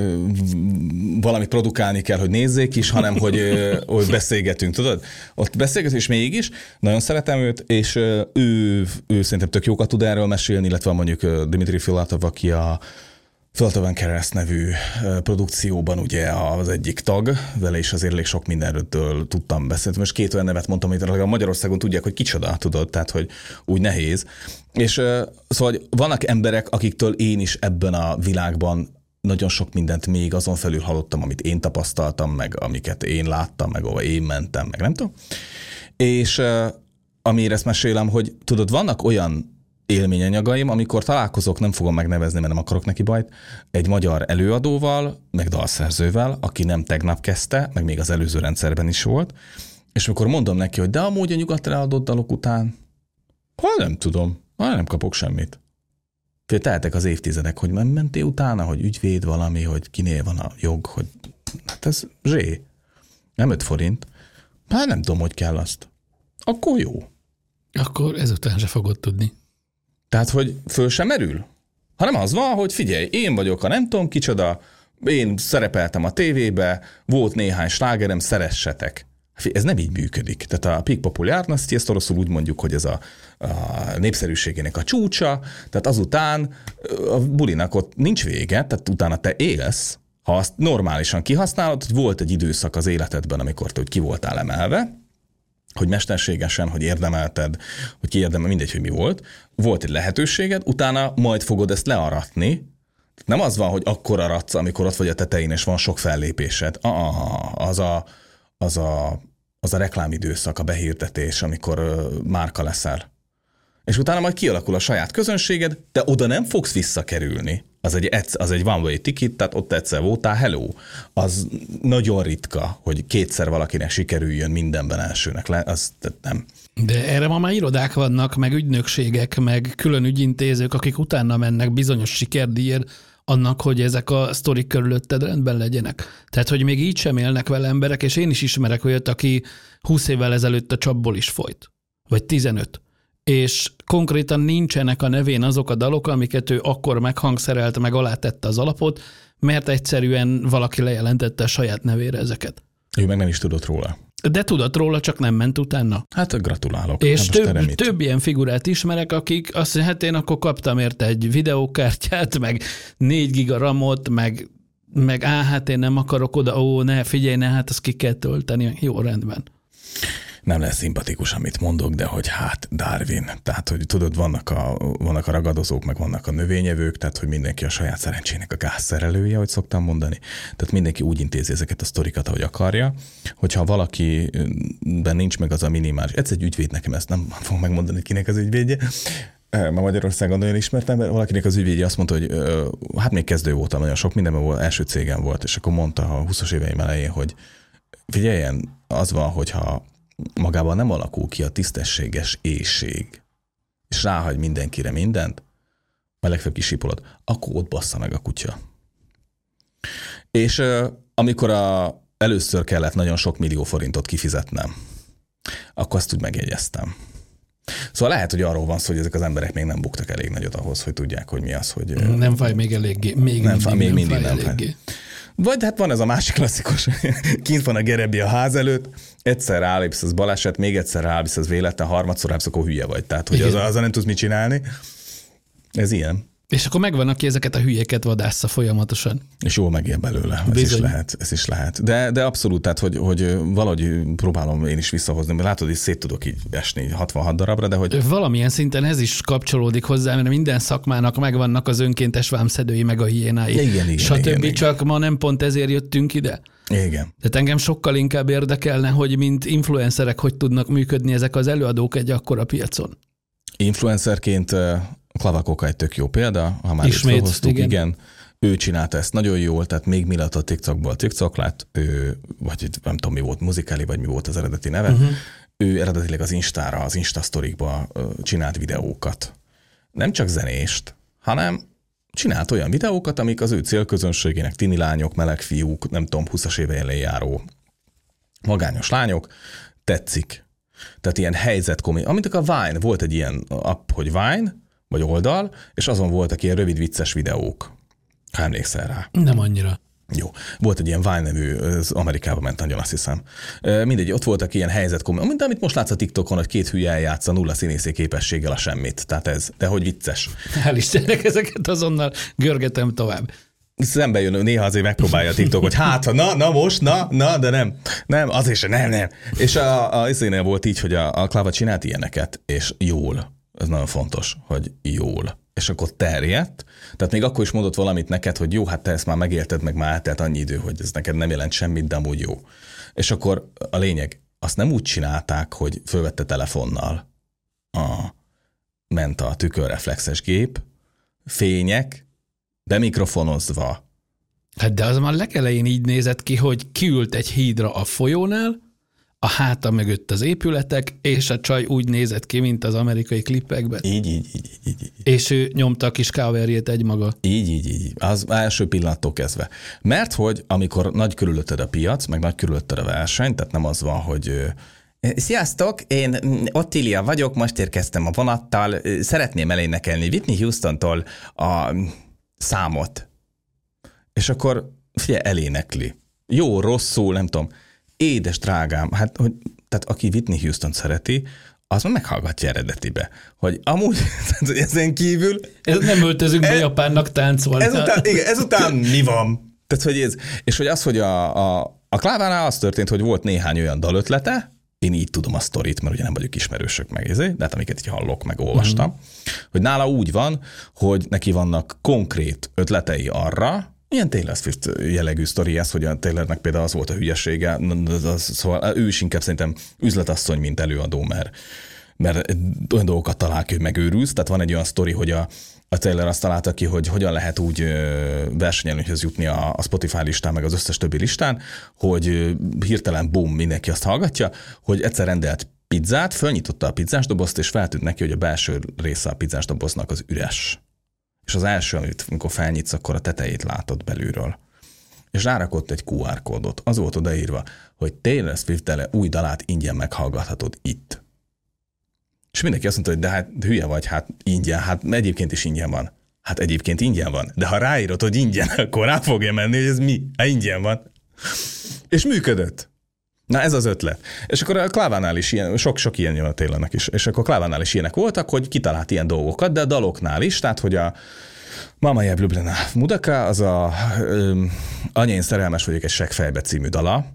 valamit produkálni kell, hogy nézzék is, hanem hogy beszélgetünk, tudod? Ott beszélgetünk, és mégis nagyon szeretem őt, és ő szerintem tök jókat tud erről mesélni, illetve mondjuk Dimitri Filatov, aki a Filatov & Keres nevű produkcióban ugye az egyik tag, vele is azért elég sok mindenről tudtam beszélni. Most 2 olyan nevet mondtam, amit a Magyarországon tudják, hogy kicsoda, tudod, tehát hogy úgy nehéz. És szóval vannak emberek, akiktől én is ebben a világban nagyon sok mindent még azon felül hallottam, amit én tapasztaltam, meg amiket én láttam, meg ahova én mentem, meg nem tudom. És amire ezt mesélem, hogy tudod, vannak olyan élményanyagaim, amikor találkozok, nem fogom megnevezni, mert nem akarok neki bajt, egy magyar előadóval, meg dalszerzővel, aki nem tegnap kezdte, meg még az előző rendszerben is volt, és amikor mondom neki, hogy de amúgy a nyugatra adott dalok után, nem tudom, nem kapok semmit. Tehetek az évtizedek, hogy nem mentél utána, hogy ügyvéd valami, hogy kinél van a jog, hogy hát ez zsé. Nem 5 forint. Nem tudom, hogy kell azt. Akkor jó. Akkor ezután se fogod tudni. Tehát, hogy föl sem merül? Hanem az van, hogy figyelj, én vagyok a nem tudom kicsoda, én szerepeltem a tévébe, volt néhány slágerem, szeressetek. Ez nem így működik. Tehát a peak popularity, ezt oroszul úgy mondjuk, hogy ez a népszerűségének a csúcsa, tehát azután a bulinak ott nincs vége, tehát utána te élsz, ha azt normálisan kihasználod, hogy volt egy időszak az életedben, amikor te ki voltál emelve, hogy mesterségesen, hogy érdemelted, hogy kiérdemel, mindegy, hogy mi volt. Volt egy lehetőséged, utána majd fogod ezt learatni. Nem az van, hogy akkor aratsz, amikor ott vagy a tetején, és van sok fellépésed. Az a reklámidőszak, a behirdetés, amikor márka leszel. És utána majd kialakul a saját közönséged, de oda nem fogsz visszakerülni. Az egy one-way ticket, tehát ott egyszer voltál, hello. Az nagyon ritka, hogy 2-szer valakinek sikerüljön mindenben elsőnek le, az nem. De erre ma már irodák vannak, meg ügynökségek, meg külön ügyintézők, akik utána mennek bizonyos sikerdíjért annak, hogy ezek a sztorik körülötted rendben legyenek. Tehát, hogy még így sem élnek vele emberek, és én is ismerek olyat, aki 20 évvel ezelőtt a csapból is folyt. Vagy 15. És konkrétan nincsenek a nevén azok a dalok, amiket ő akkor meghangszerelt, meg alátette az alapot, mert egyszerűen valaki lejelentette a saját nevére ezeket. Ő meg nem is tudott róla. De tudott róla, csak nem ment utána. Hát gratulálok. És több ilyen figurát ismerek, akik azt mondják, hát én akkor kaptam érte egy videókártyát, meg 4 giga ramot, meg hát én nem akarok oda, ne, figyelj, ne, hát azt ki kell tölteni. Jó, rendben. Nem lesz szimpatikus, amit mondok, de hogy hát Darwin, tehát hogy tudod, vannak a ragadozók, meg vannak a növényevők, tehát hogy mindenki a saját szerencsének a gázszerelője, ahogy szoktam mondani. Tehát mindenki úgy intézi ezeket a sztorikat, ahogy akarja, hogyha valakiben nincs meg az a minimális, egy ügyvéd, nekem ezt nem fogom megmondani, kinek az ügyvédje, ma Magyarországon nagyon ismertem, mert valakinek az ügyvédje azt mondta, hogy hát még kezdő voltam, nagyon sok mindenben volt, első cégem volt, és akkor mondta a 20-as éveim elején, hogy figyeljen, az van, hogyha magában nem alakul ki a tisztességes éhség, és ráhagy mindenkire mindent, majd legfeljebb kisipolod, akkor ott bassza meg a kutya. És amikor először kellett nagyon sok millió forintot kifizetnem, akkor azt úgy megjegyeztem. Szóval lehet, hogy arról van szó, hogy ezek az emberek még nem buktak elég nagyot ahhoz, hogy tudják, hogy mi az, hogy... Nem fáj még eléggé. Még mindig nem fáj. Vagy hát van ez a másik klasszikus, kint van a gerebi a ház előtt, egyszer rálépsz, az baleset, még egyszer rálépsz, az véletlen, harmadszor rálépsz, akkor hülye vagy. Tehát, hogy azzal nem tudsz mit csinálni. Ez ilyen. És akkor megvan, aki ezeket a hülyéket vadásza folyamatosan. És jól megél belőle. Ez is lehet. De abszolút, tehát, hogy valahogy próbálom én is visszahozni, mert látod, hogy szét tudok így esni 66 darabra, de hogy... Valamilyen szinten ez is kapcsolódik hozzá, mert minden szakmának megvannak az önkéntes vámszedői, meg a hiénái. Igen, stb. Csak ma nem pont ezért jöttünk ide. Igen. Tehát engem sokkal inkább érdekelne, hogy mint influencerek hogy tudnak működni ezek az előadók egy akkora piacon. Influencerként Klava Koka egy tök jó példa, ha már ismét, felhoztuk, igen. Ő csinálta ezt nagyon jól, tehát még mielőtt a TikTokból TikTok lett, ő, vagy nem tudom mi volt, Musical.ly, vagy mi volt az eredeti neve, ő eredetileg az Instára, az Insta sztorikba csinált videókat. Nem csak zenést, hanem csinált olyan videókat, amik az ő célközönségének tini lányok, meleg fiúk, nem tudom, 20-as éve elején járó magányos lányok, tetszik. Tehát ilyen helyzetkomédia. Amint a Vine, volt egy ilyen app, hogy Vine, vagy oldal, és azon voltak ilyen rövid vicces videók. Ha emlékszel rá. Nem annyira. Jó. Volt egy ilyen Vine nevű, az Amerikába ment nagyon, azt hiszem. Mindegy, ott voltak ilyen helyzetkomédia, mint amit most látsz a TikTokon, hogy két hülye eljátsza nulla színészi képességgel a semmit. Tehát ez, de hogy vicces. Hál' Istennek, ezeket azonnal görgetem tovább. Szembe jön, néha azért megpróbálja a TikTok, hogy hát, na most, de nem. Nem, azért sem, nem. És a izénél volt így, hogy a Klava csinált ilyeneket, és jól. Ez nagyon fontos, hogy jól. És akkor terjedt, tehát még akkor is mondott valamit neked, hogy jó, hát te ezt már megélted, meg már eltelt annyi idő, hogy ez neked nem jelent semmit, de amúgy jó. És akkor a lényeg, azt nem úgy csinálták, hogy fölvette telefonnal, ment a tükörreflexes gép, fények, bemikrofonozva. Hát de az már legelején így nézett ki, hogy kiült egy hídra a folyónál, a háta mögött az épületek, és a csaj úgy nézett ki, mint az amerikai klippekben. Így. És ő nyomta a kis coverjét egymaga. Így. Az első pillanattól kezdve. Mert hogy amikor nagy körülötted a piac, meg nagy körülötted a verseny, tehát nem az van, hogy sziasztok, én Ottilia vagyok, most érkeztem a vonattal, szeretném elénekelni Whitney Houstontól a számot. És akkor figyelj, elénekli. Jó, rosszul, nem tudom. Édes drágám, hát hogy, tehát aki Whitney Houston szereti, az meghallgatja eredetibe. Hogy amúgy, ezen kívül... Nem öltözünk be japánnak táncolni. Ezután mi van? Tehát, hogy ez, és hogy az, hogy a Klávánál az történt, hogy volt néhány olyan dalötlete, én így tudom a sztorit, mert ugye nem vagyok ismerősök meg, de hát amiket így hallok, meg olvastam, hogy nála úgy van, hogy neki vannak konkrét ötletei arra, ilyen Taylor Swift jellegű sztori ez, hogy a Taylornek például az volt a hülyesége, szóval ő is inkább szerintem üzletasszony, mint előadó, mert olyan dolgokat talál ki, hogy megőrülsz. Tehát van egy olyan sztori, hogy a Taylor azt találta ki, hogy hogyan lehet úgy versenyelőnyhöz jutni a Spotify listán, meg az összes többi listán, hogy hirtelen bum, mindenki azt hallgatja, hogy egyszer rendelt pizzát, fölnyitotta a pizzás dobozt, és feltűnt neki, hogy a belső része a pizzás doboznak az üres. És az első, amikor felnyitsz, akkor a tetejét látod belülről. És rárakott egy QR kódot. Az volt odaírva, hogy Taylor Swift új dalát ingyen meghallgathatod itt. És mindenki azt mondta, hogy de hát hülye vagy, hát ingyen, hát egyébként is ingyen van. Hát egyébként ingyen van, de ha ráírod, hogy ingyen, akkor rá fogja menni, hogy ez mi? Hát ingyen van. És működött. Na ez az ötlet. És akkor a Klávánál is ilyen, sok ilyen jön a Taylornek is, és akkor a Klávánál is ilyenek voltak, hogy kitalált ilyen dolgokat, de a daloknál is, tehát hogy a Mama je Ljubljana Mudaka, az a Anya, én szerelmes vagyok egy seggfejbe című dala.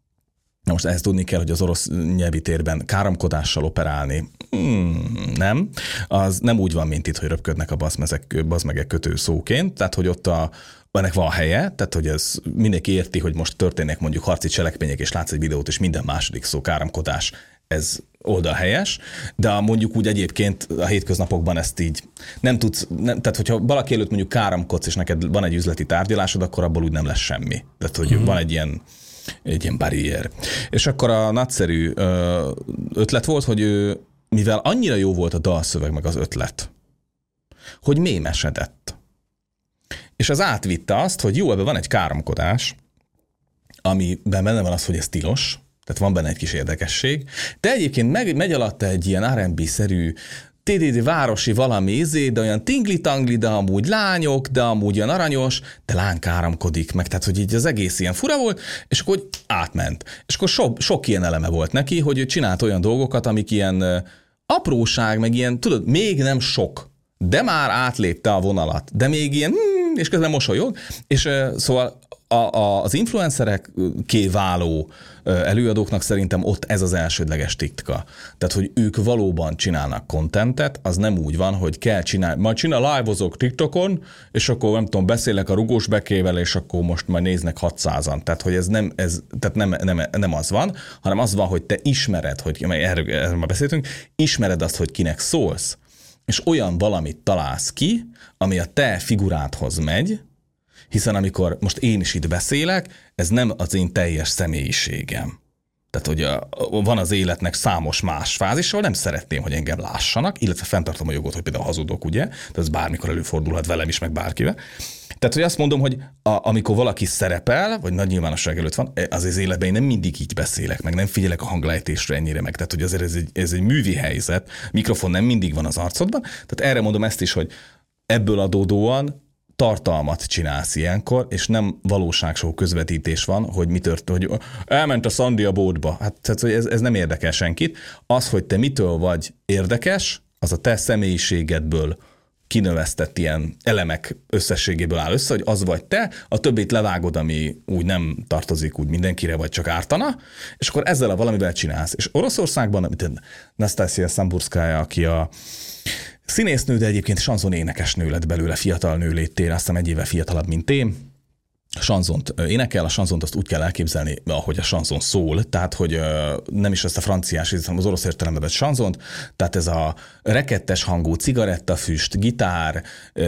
Na most ehhez tudni kell, hogy az orosz nyelvi térben káromkodással operálni nem. Az nem úgy van, mint itt, hogy röpködnek a baszmegek kötő szóként, tehát hogy ott ennek van helye, tehát hogy ez mindenki érti, hogy most történnek mondjuk harci cselekmények, és látsz egy videót, és minden második szó káromkodás, ez oldalhelyes, de mondjuk úgy egyébként a hétköznapokban ezt így nem tudsz, tehát hogyha valaki előtt mondjuk káromkodsz, és neked van egy üzleti tárgyalásod, akkor abból úgy nem lesz semmi. Tehát, hogy van egy ilyen barrier. És akkor a nagyszerű ötlet volt, hogy mivel annyira jó volt a dalszöveg meg az ötlet, hogy mémesedett. És az átvitte azt, hogy jó, ebben van egy káromkodás, amiben benne van az, hogy ez tilos, tehát van benne egy kis érdekesség, de egyébként megy alatta egy ilyen R&B-szerű városi valami de olyan tingli-tangli, de amúgy lányok, de amúgy olyan aranyos, de lány káromkodik meg, tehát hogy így az egész ilyen fura volt, és akkor hogy átment. És akkor sok ilyen eleme volt neki, hogy ő csinált olyan dolgokat, amik ilyen apróság, meg ilyen, tudod, még nem sok, de már átlépte a vonalat, de még ilyen, és közben mosolyog, és szóval az influencerekké váló előadóknak szerintem ott ez az elsődleges titka. Tehát, hogy ők valóban csinálnak contentet, az nem úgy van, hogy kell csinálni. Majd live-ozok TikTokon, és akkor nem tudom, beszélek a Rugós Bekével, és akkor most majd néznek 600-an. Tehát, hogy nem az van, hanem az van, hogy te ismered, hogy erről már beszéltünk, ismered azt, hogy kinek szólsz, és olyan valamit találsz ki, ami a te figurádhoz megy, hiszen amikor most én is itt beszélek, ez nem az én teljes személyiségem. Tehát, hogy van az életnek számos más fázis, ahol nem szeretném, hogy engem lássanak, illetve fenntartom a jogot, hogy például hazudok, ugye? Tehát ez bármikor előfordulhat velem is, meg bárkivel. Tehát, hogy azt mondom, hogy amikor valaki szerepel, vagy nagy nyilvánosság előtt van, az életben én nem mindig így beszélek, meg nem figyelek a hanglejtésre ennyire meg. Tehát, hogy azért ez egy művi helyzet, mikrofon nem mindig van az arcodban. Tehát erre mondom ezt is, hogy ebből adódóan tartalmat csinálsz ilyenkor, és nem valóságshow közvetítés van, hogy mi történt, hogy elment a Szandi a bótba. Hát tehát, hogy ez nem érdekel senkit. Az, hogy te mitől vagy érdekes, az a te személyiségedből kinövesztett ilyen elemek összességéből áll össze, hogy az vagy te, a többit levágod, ami úgy nem tartozik úgy mindenkire, vagy csak ártana, és akkor ezzel a valamivel csinálsz. És Oroszországban, amit Nastasia Samburskaya, aki a színésznő, de egyébként sanzon énekesnő lett belőle, fiatal nő léttére, aztán egy éve fiatalabb, mint én. Sanzont énekel, a sanzont azt úgy kell elképzelni, ahogy a sanzon szól, tehát hogy nem is ezt a franciás, hanem az orosz értelemben vett sanzont, tehát ez a rekettes hangú cigarettafüst, gitár,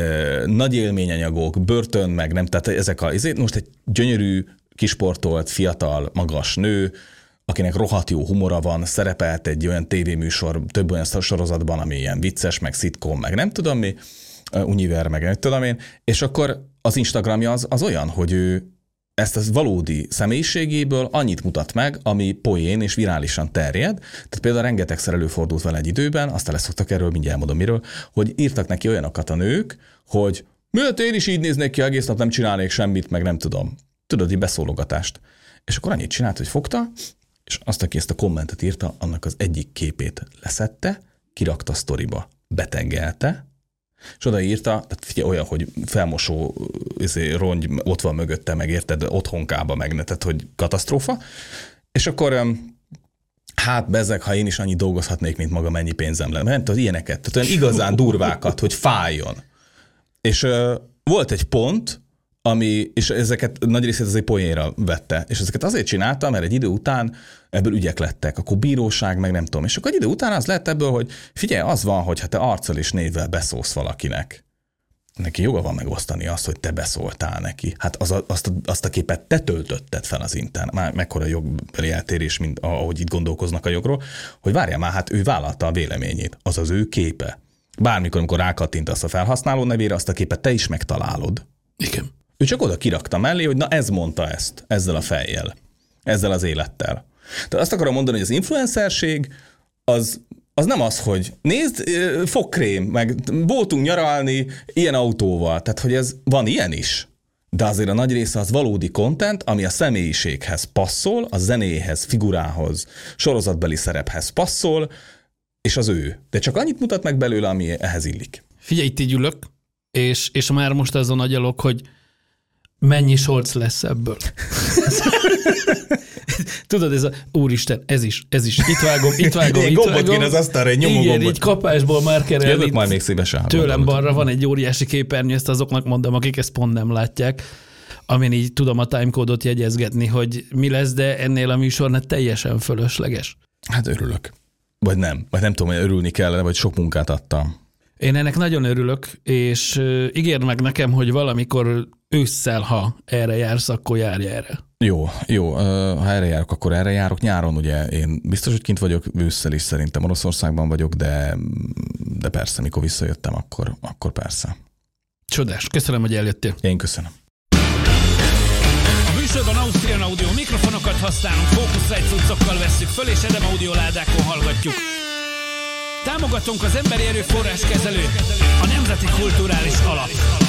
nagy élményanyagok, börtön, meg nem, tehát ezek most egy gyönyörű, kisportolt, fiatal, magas nő, akinek rohadt jó humora van, szerepelt egy olyan tévéműsor, több olyan sorozatban, ami ilyen vicces, meg szitkom, meg nem tudom mi, Univer, meg nem tudom én, és akkor az Instagramja az olyan, hogy ő ezt az valódi személyiségéből annyit mutat meg, ami poén és virálisan terjed. Tehát például rengetegszer előfordult vele egy időben, aztán leszoktak erről, mindjárt elmondom miről, hogy írtak neki olyanokat a nők, hogy miért én is így néznék ki, egész nap nem csinálnék semmit, meg nem tudom. Tudod, így beszólogatást. És akkor annyit csinált, hogy fogta, és azt, aki ezt a kommentet írta, annak az egyik képét leszedte, kirakta a sztoriba, betengelte, és odaírta, tehát figyelj, olyan, hogy felmosó rongy ott van mögötte, meg érted, otthonkába meg, tehát hogy katasztrófa. És akkor hát bezzeg, ha én is annyit dolgozhatnék, mint maga, mennyi pénzem lenne. Nem tudom, ilyeneket, tehát olyan igazán durvákat, hogy fájjon. És volt egy pont, és ezeket nagy részét azért poénra vette. És ezeket azért csináltam, mert egy idő után ebből ügyek lettek. Akkor bíróság, meg nem tudom. És akkor egy idő után az lett ebből, hogy figyelj, az van, hogy ha te arccal és névvel beszólsz valakinek, neki joga van megosztani azt, hogy te beszóltál neki. Hát azt a képet te töltötted fel az internet. Már mekkora jogbeli eltérés, mint ahogy itt gondolkoznak a jogról, hogy várjál már, hát ő vállalta a véleményét. Az az ő képe. Bármikor, amikor rákattintasz a felhasználó nevére, azt a képet te is megtalálod. Igen. Ő csak oda kirakta mellé, hogy na ez mondta ezt, ezzel a fejjel, ezzel az élettel. Tehát azt akarom mondani, hogy az influencerség az nem az, hogy nézd, fogkrém, meg voltunk nyaralni ilyen autóval, tehát hogy ez van ilyen is. De azért a nagy része az valódi content, ami a személyiséghez passzol, a zenéhez, figurához, sorozatbeli szerephez passzol, és az ő. De csak annyit mutat meg belőle, ami ehhez illik. Figyelj, itt így ülök, és már most azon agyalok, hogy mennyi shorts lesz ebből. Tudod, ez a úristen, ez is, itt vágom. Gombot kéne az asztalra, egy nyomó igen, gombot. így kapásból már kerelni. Jövök majd még szívesen. Tőlem balra van egy óriási képernyő, ezt azoknak mondom, akik ezt pont nem látják, amin így tudom a timecode-ot jegyezgetni, hogy mi lesz, de ennél a műsornál teljesen fölösleges. Hát örülök. Vagy nem tudom, hogy örülni kellene, vagy sok munkát adtam. Én ennek nagyon örülök, és ígérd meg nekem, hogy valamikor ősszel, ha erre jársz, akkor járj erre. Jó, ha erre járok, akkor erre járok. Nyáron ugye én biztos, hogy kint vagyok, ősszel is szerintem Oroszországban vagyok, de persze, mikor visszajöttem, akkor persze. Csodás, köszönöm, hogy eljöttél. Én köszönöm. A műsorban Austrian Audio mikrofonokat használunk, Focusrite cuccokkal vesszük föl, és Edem Audio ládákon hallgatjuk. Támogatónk az Emberi Erőforrás Kezelő, a Nemzeti Kulturális Alap.